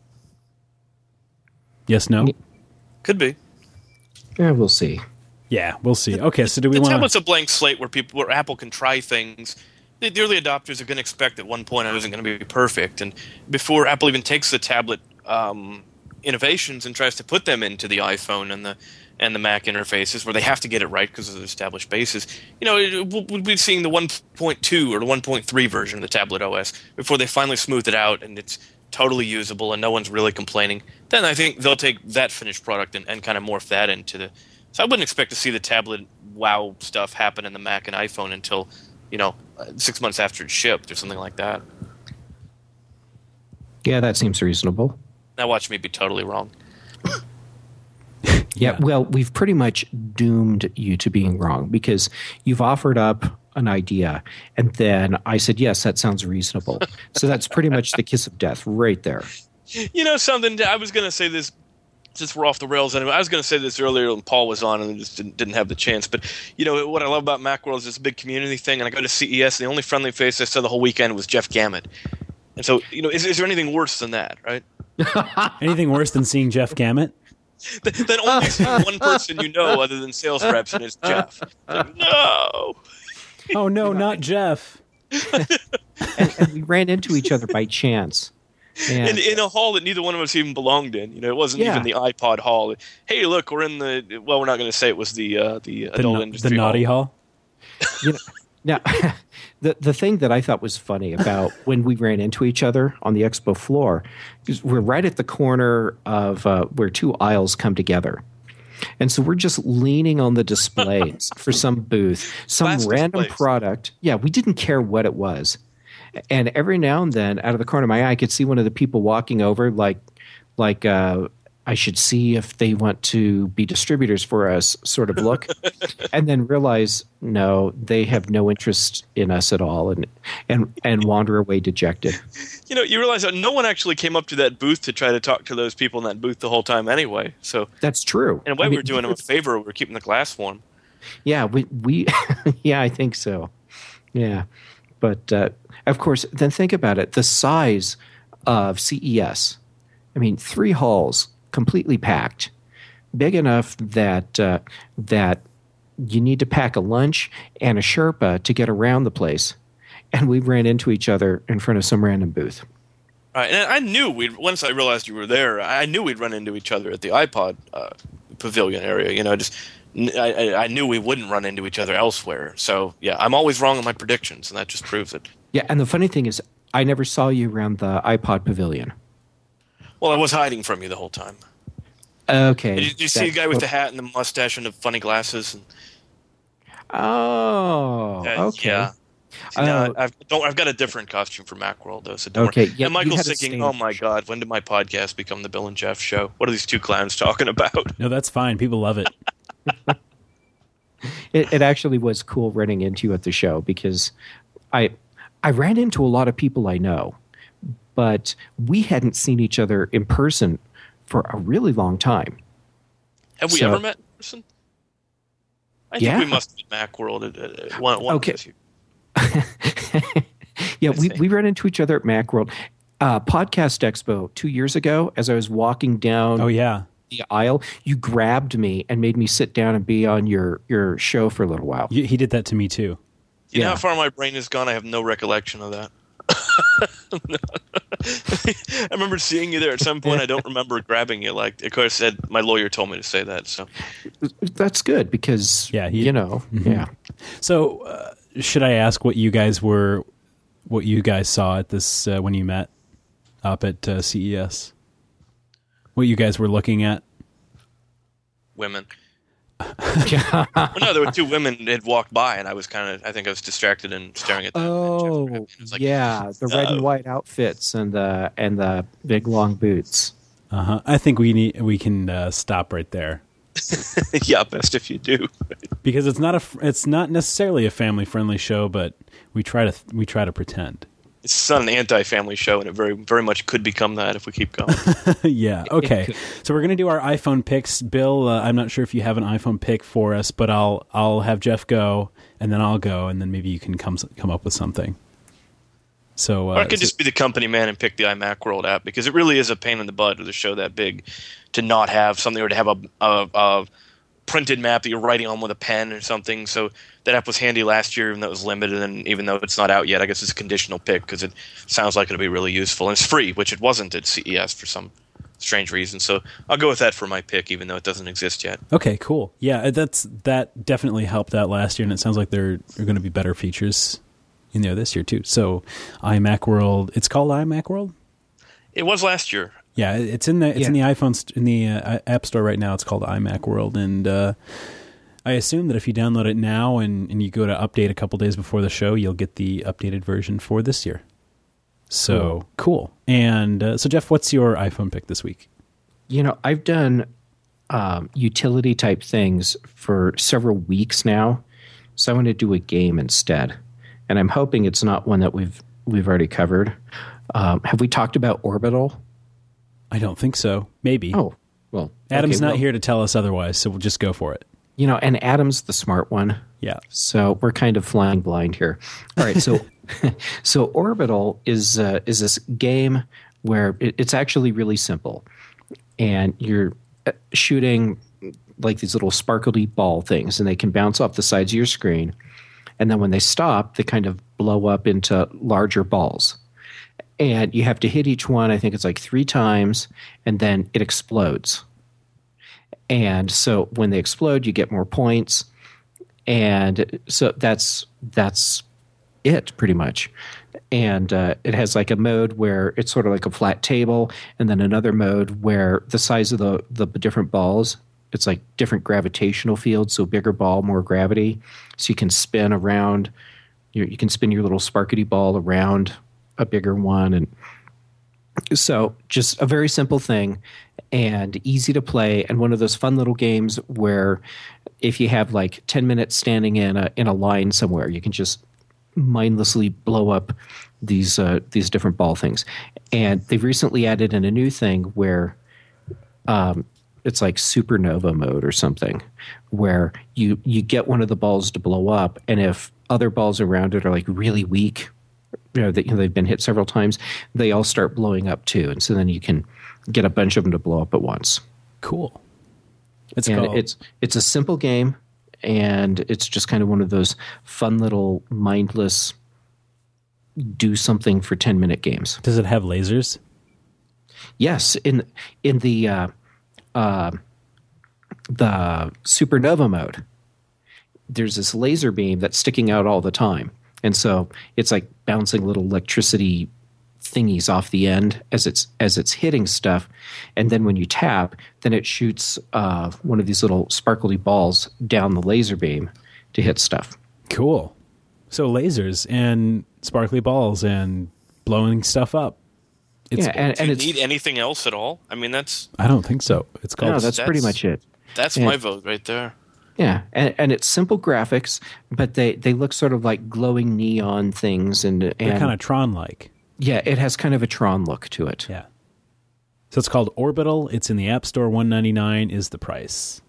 Yes, no? Could be. yeah, we'll see. Yeah, we'll see. Okay, so do we the want tablet's a blank slate where people, where Apple can try things. The, the early adopters are going to expect that one point oh isn't going to be perfect, and before Apple even takes the tablet um, innovations and tries to put them into the iPhone and the and the Mac interfaces, where they have to get it right because of the established bases, you know, it, we'll, we'll be seeing the one point two or the one point three version of the tablet O S before they finally smooth it out and it's totally usable and no one's really complaining. Then I think they'll take that finished product and, and kind of morph that into the. So I wouldn't expect to see the tablet wow stuff happen in the Mac and iPhone until, you know, six months after it's shipped or something like that. Yeah, that seems reasonable. Now watch me be totally wrong. Yeah, Yeah. well, we've pretty much doomed you to being wrong, because you've offered up an idea, and then I said, yes, that sounds reasonable. So that's pretty much the kiss of death right there. You know something? I was going to say this, since we're off the rails anyway. I was going to say this earlier when Paul was on and just didn't, didn't have the chance. But, you know, what I love about Macworld is this big community thing. And I go to C E S, and the only friendly face I saw the whole weekend was Jeff Gamet. And so, you know, is, is there anything worse than that, right? anything worse than seeing Jeff Gamet? Then only seeing one person you know other than sales reps, and it's Jeff. Like, no! Oh, no, not Jeff. and, and we ran into each other by chance. And, In, in a hall that neither one of us even belonged in. You know, it wasn't Yeah. even the iPod hall. Hey, look, we're in the. Well, we're not going to say it was the uh, the The, adult na- industry the naughty hall. hall? you know, now, the the thing that I thought was funny about when we ran into each other on the expo floor is we're right at the corner of uh, where two aisles come together. And so we're just leaning on the displays for some booth, some Glass random displays. product. Yeah, we didn't care what it was. And every now and then, out of the corner of my eye, I could see one of the people walking over, like, like uh, I should see if they want to be distributors for us sort of look, and then realize, no, they have no interest in us at all, and and and wander away dejected. You know, you realize that no one actually came up to that booth to try to talk to those people in that booth the whole time anyway. So that's true. In a way, I we mean, we're doing them a favor. We we're keeping the glass warm. Yeah, we we yeah, I think so. Yeah, but uh, of course, then think about it: the size of C E S. I mean, three halls, completely packed, big enough that uh, that you need to pack a lunch and a Sherpa to get around the place. And we ran into each other in front of some random booth. All right, and I knew we'd once I realized you were there. I knew we'd run into each other at the iPod uh, pavilion area. You know, just I, I knew we wouldn't run into each other elsewhere. So yeah, I'm always wrong in my predictions, and that just proves it. Yeah, and the funny thing is, I never saw you around the iPod pavilion. Well, I was hiding from you the whole time. Okay. Did you, did you see the guy with the hat and the mustache and the funny glasses? And, oh, uh, okay. Yeah. See, Uh, now I've, don't, I've got a different costume for Macworld, though, so don't Okay, worry. yeah, and you Michael's had a thinking, stage. oh my God, when did my podcast become the Bill and Jeff show? What are these two clowns talking about? No, that's fine. People love it. It, it actually was cool running into you at the show because I I ran into a lot of people I know, but we hadn't seen each other in person for a really long time. Have we So- ever met in person? I Yeah. think we must have met Macworld at, at, at one, one Okay. this year. Yeah, I we, see. we ran into each other at Macworld. Uh, Podcast Expo two years ago, as I was walking down Oh yeah. the aisle, you grabbed me and made me sit down and be on your, your show for a little while. You, he did that to me too. You know Yeah. how far my brain has gone? I have no recollection of that. I remember seeing you there at some point. I don't remember grabbing you. Like, of course, Ed, my lawyer told me to say that. So That's good because, Yeah, he- you know, yeah. So, uh, should I ask what you guys were, what you guys saw at this uh, when you met up at uh, C E S? What you guys were looking at? women. Well, no, there were two women that had walked by, and I was kind of, I think I was distracted and staring at them. and Jeff Oh, grabbed me, and I was like, yeah, the red and uh, white outfits and the and the big long boots. Uh huh. I think we need we can uh, stop right there yeah, best if you do. because it's not a f- it's not necessarily a family friendly show, but we try to we try to pretend. It's not an anti-family show, and it very, very much could become that if we keep going. Yeah. Okay. So we're gonna do our iPhone picks. Bill, uh, I'm not sure if you have an iPhone pick for us, but I'll I'll have Jeff go, and then I'll go, and then maybe you can come come up with something. So, uh, Or I could so- just be the company man and pick the iMacworld app, because it really is a pain in the butt with a show that big to not have something, or to have a, a, a printed map that you're writing on with a pen or something. So that app was handy last year, even though it was limited, and even though it's not out yet, I guess it's a conditional pick because it sounds like it'll be really useful. And it's free, which it wasn't at C E S for some strange reason. So I'll go with that for my pick, even though it doesn't exist yet. Okay, cool. Yeah, that's that definitely helped out last year, and it sounds like there are going to be better features in there this year too. So, iMacworld, it's called iMacworld. It was last year. Yeah, it's in the it's in the Yeah. iPhone st- in the uh, App Store right now. It's called iMacworld, and uh, I assume that if you download it now and, and you go to update a couple days before the show, you'll get the updated version for this year. So cool. And uh, so, Jeff, what's your iPhone pick this week? You know, I've done um, utility type things for several weeks now, so I want to do a game instead. And I'm hoping it's not one that we've we've already covered. Um, have we talked about Orbital? I don't think so. Maybe. Oh, well, Adam's okay, not well, here to tell us otherwise, so we'll just go for it. You know, and Adam's the smart one. Yeah. So we're kind of flying blind here. All right, so so Orbital is uh, is this game where it, it's actually really simple, and you're uh, shooting like these little sparkly ball things, and they can bounce off the sides of your screen, and then when they stop, they kind of blow up into larger balls, and you have to hit each one. I think it's like three times, and then it explodes. And so when they explode, you get more points. And so that's that's it pretty much. And uh, it has like a mode where it's sort of like a flat table, and then another mode where the size of the, the different balls, it's like different gravitational fields, so bigger ball, more gravity. So you can spin around, you, you can spin your little sparkety ball around a bigger one. And So just a very simple thing and easy to play, and one of those fun little games where if you have like ten minutes standing in a in a line somewhere, you can just mindlessly blow up these uh, these different ball things. And they've recently added in a new thing where um, it's like supernova mode or something, where you you get one of the balls to blow up, and if other balls around it are like really weak, you know, that you know, they've been hit several times, they all start blowing up too, and so then you can get a bunch of them to blow up at once. Cool. It's and called... it's it's a simple game, and it's just kind of one of those fun little mindless do something for ten minute games. Does it have lasers? Yes, in in the uh, uh, the supernova mode, there's this laser beam that's sticking out all the time. And so it's like bouncing little electricity thingies off the end as it's as it's hitting stuff. And then when you tap, then it shoots uh, one of these little sparkly balls down the laser beam to hit stuff. Cool. So lasers and sparkly balls and blowing stuff up. It's, yeah, and, Do and you it's, need anything else at all? I mean, that's I don't think so. It's called... no, that's, that's pretty much it. that's Yeah. my vote right there. Yeah, and, and it's simple graphics, but they, they look sort of like glowing neon things, and They're and kind of Tron-like. yeah, it has kind of a Tron look to it. Yeah. So it's called Orbital. It's in the App Store. one ninety-nine is the price.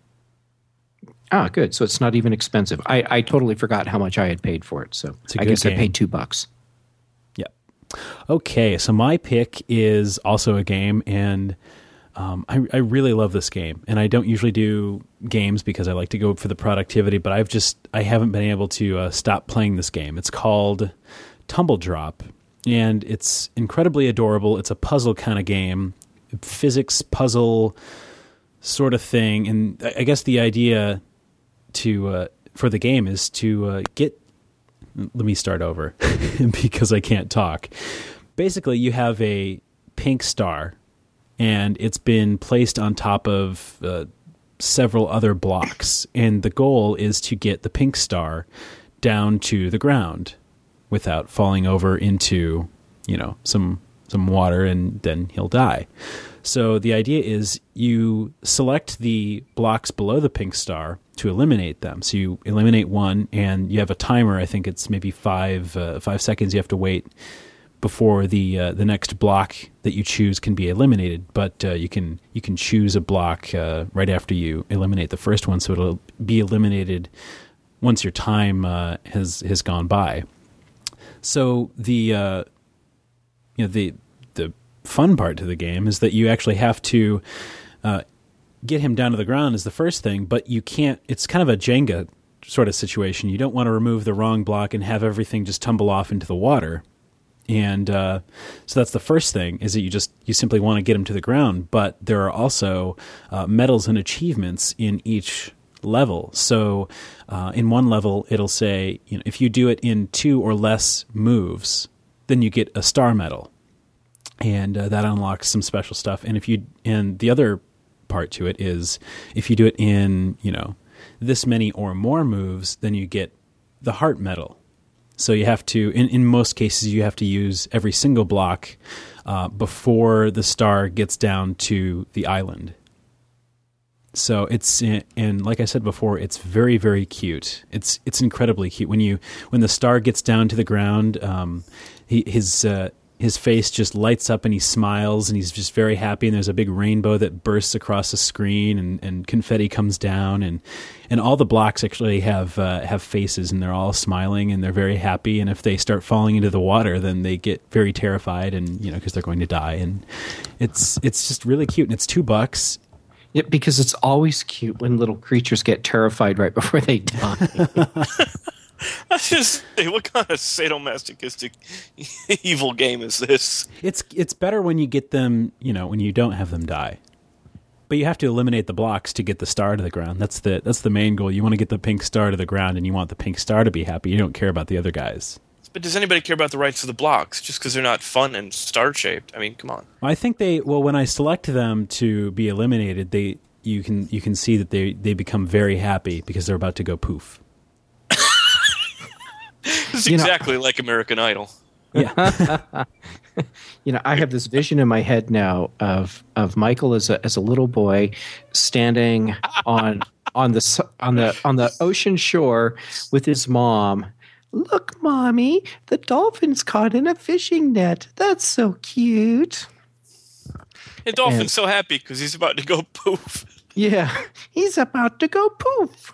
Ah, good. So it's not even expensive. I, I totally forgot how much I had paid for it. So It's a I good guess I game. paid two bucks. Yep. Okay, so my pick is also a game, and um, I, I really love this game. And I don't usually do games because I like to go for the productivity, but I've just I haven't been able to uh, stop playing this game. It's called Tumble Drop, and it's incredibly adorable. It's a puzzle kind of game, physics puzzle sort of thing. And I I guess the idea to uh, for the game is to uh, get. Let me start over because I can't talk. Basically, you have a pink star, and it's been placed on top of uh, several other blocks. And the goal is to get the pink star down to the ground without falling over into, you know, some some water, and then he'll die. So the idea is you select the blocks below the pink star to eliminate them. So you eliminate one, and you have a timer. I think it's maybe five uh, five seconds you have to wait before the uh, the next block that you choose can be eliminated. But uh, you can you can choose a block uh, right after you eliminate the first one, so it'll be eliminated once your time uh, has has gone by. So the uh, you know the the fun part to the game is that you actually have to uh, get him down to the ground is the first thing, but you can't. It's kind of a Jenga sort of situation. You don't want to remove the wrong block and have everything just tumble off into the water. And uh, so that's the first thing, is that you just you simply want to get him to the ground. But there are also uh, medals and achievements in each level. So uh, in one level, it'll say, you know, if you do it in two or less moves, then you get a star medal, and uh, that unlocks some special stuff. And if you and the other part to it is if you do it in, you know, this many or more moves, then you get the heart medal. So you have to, in, in most cases, you have to use every single block uh, before the star gets down to the island. So it's, and like I said before, it's very, very cute. It's it's incredibly cute when you when the star gets down to the ground. Um, he, his uh, his face just lights up and he smiles and he's just very happy. And there's a big rainbow that bursts across the screen, and, and confetti comes down, and and all the blocks actually have uh, have faces, and they're all smiling and they're very happy. And if they start falling into the water, then they get very terrified, and you know, because they're going to die. And it's it's just really cute, and it's two bucks. Yeah, because it's always cute when little creatures get terrified right before they die. I just say, what kind of sadomasochistic evil game is this? It's it's better when you get them, you know, when you don't have them die. But you have to eliminate the blocks to get the star to the ground. That's the that's the main goal. You want to get the pink star to the ground, and you want the pink star to be happy. You don't care about the other guys. But does anybody care about the rights of the blocks just because they're not fun and star-shaped? I mean, come on. I think they well when I select them to be eliminated, they you can you can see that they, they become very happy because they're about to go poof. It's You know- exactly like American Idol. Yeah. You know, I have this vision in my head now of of Michael as a as a little boy standing on on the s- on the on the ocean shore with his mom. Look, Mommy, the dolphin's caught in a fishing net. That's so cute. The dolphin's And- so happy because he's about to go poof. Yeah, he's about to go poof.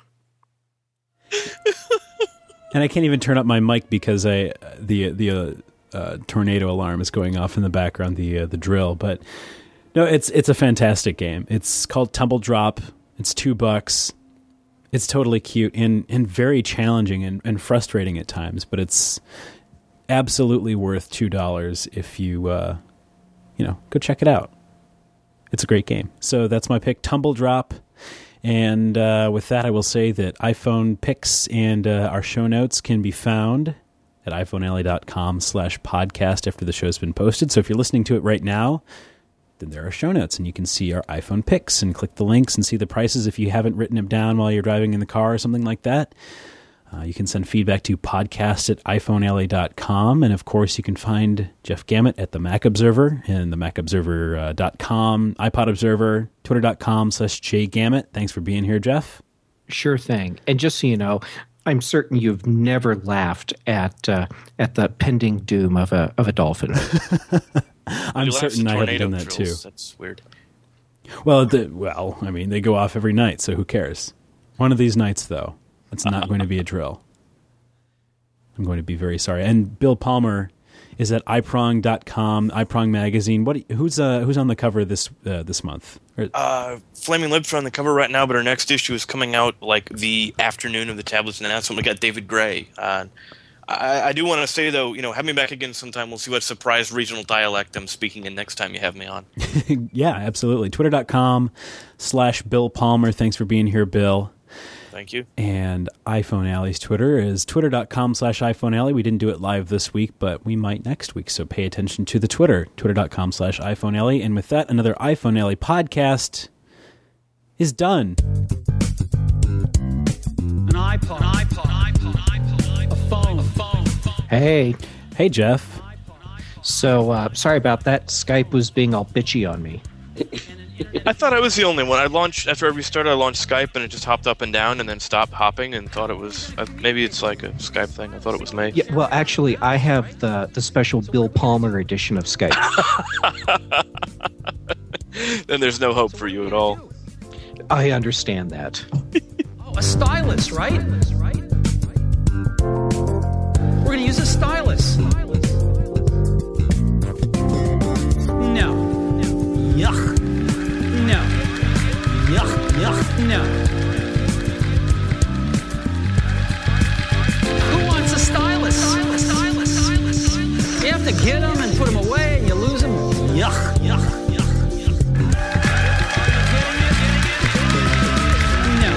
And I can't even turn up my mic because I the the uh, uh, tornado alarm is going off in the background, the uh, the drill. But no, it's it's a fantastic game. It's called Tumble Drop. It's two bucks. It's totally cute and, and very challenging and, and frustrating at times, but it's absolutely worth two dollars if you uh, you know go check it out. It's a great game. So that's my pick, Tumble Drop. And uh, with that, I will say that iPhone picks and uh, our show notes can be found at iPhonealley.com slash podcast after the show's been posted. So if you're listening to it right now, then there are show notes, and you can see our iPhone picks and click the links and see the prices if you haven't written them down while you're driving in the car or something like that. Uh, you can send feedback to podcast at iPhonealley dot com. And, of course, you can find Jeff Gamet at the Mac Observer and the mac observer dot com, iPod Observer, twitter.com slash jgamet. Thanks for being here, Jeff. Sure thing. And just so you know, I'm certain you've never laughed at uh, at the pending doom of a of a dolphin. I'm certain I haven't done that, drills. too. That's weird. Well, the, well, I mean, they go off every night, so who cares? One of these nights, though, it's not going to be a drill. I'm going to be very sorry. And Bill Palmer is at i prong dot com, iProng magazine. What? Who's uh, who's on the cover this uh, this month? Or, Uh, Flaming Lips are on the cover right now, but our next issue is coming out like the afternoon of the Tablets announcement. We got David Gray. Uh, I, I do want to say, though, you know, have me back again sometime. We'll see what surprise regional dialect I'm speaking in next time you have me on. yeah, absolutely. Twitter.com slash Bill Palmer. Thanks for being here, Bill. Thank you. And iPhone Alley's Twitter is twitter.com slash iPhone Alley. We didn't do it live this week, but we might next week, so pay attention to the Twitter, twitter.com slash iPhone Alley. And with that, another iPhone Alley podcast is done. An iPod, an iPod, an iPod, iPod, a phone, a phone, a phone. Hey, Hey, Jeff. so uh, sorry about that. Skype was being all bitchy on me. I thought I was the only one. I launched, after I restarted, I launched Skype, and it just hopped up and down and then stopped hopping and thought it was, uh, maybe it's like a Skype thing. I thought it was me. Yeah, well, actually, I have the the special Bill Palmer edition of Skype. Then there's no hope for you at all. I understand that. Oh, a stylus, right? We're going to use a stylus. No. Yuck. No. Yuck, yuck, no. Who wants a stylus? Stylus, stylus, stylus, stylus. You have to get them and put them away and you lose them. Yuck, yuck, yuck, yuck. No.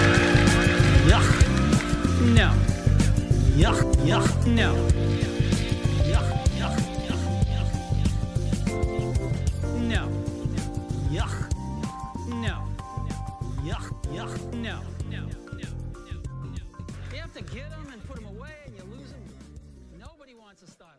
Yuck. No. Yuck, yuck, no. Yuck, yuck, yuck, yuck. No. Yuck. No. Yuck, yuck, no. No, no, no, no. You have to get them and put them away and you lose them. Nobody wants a style.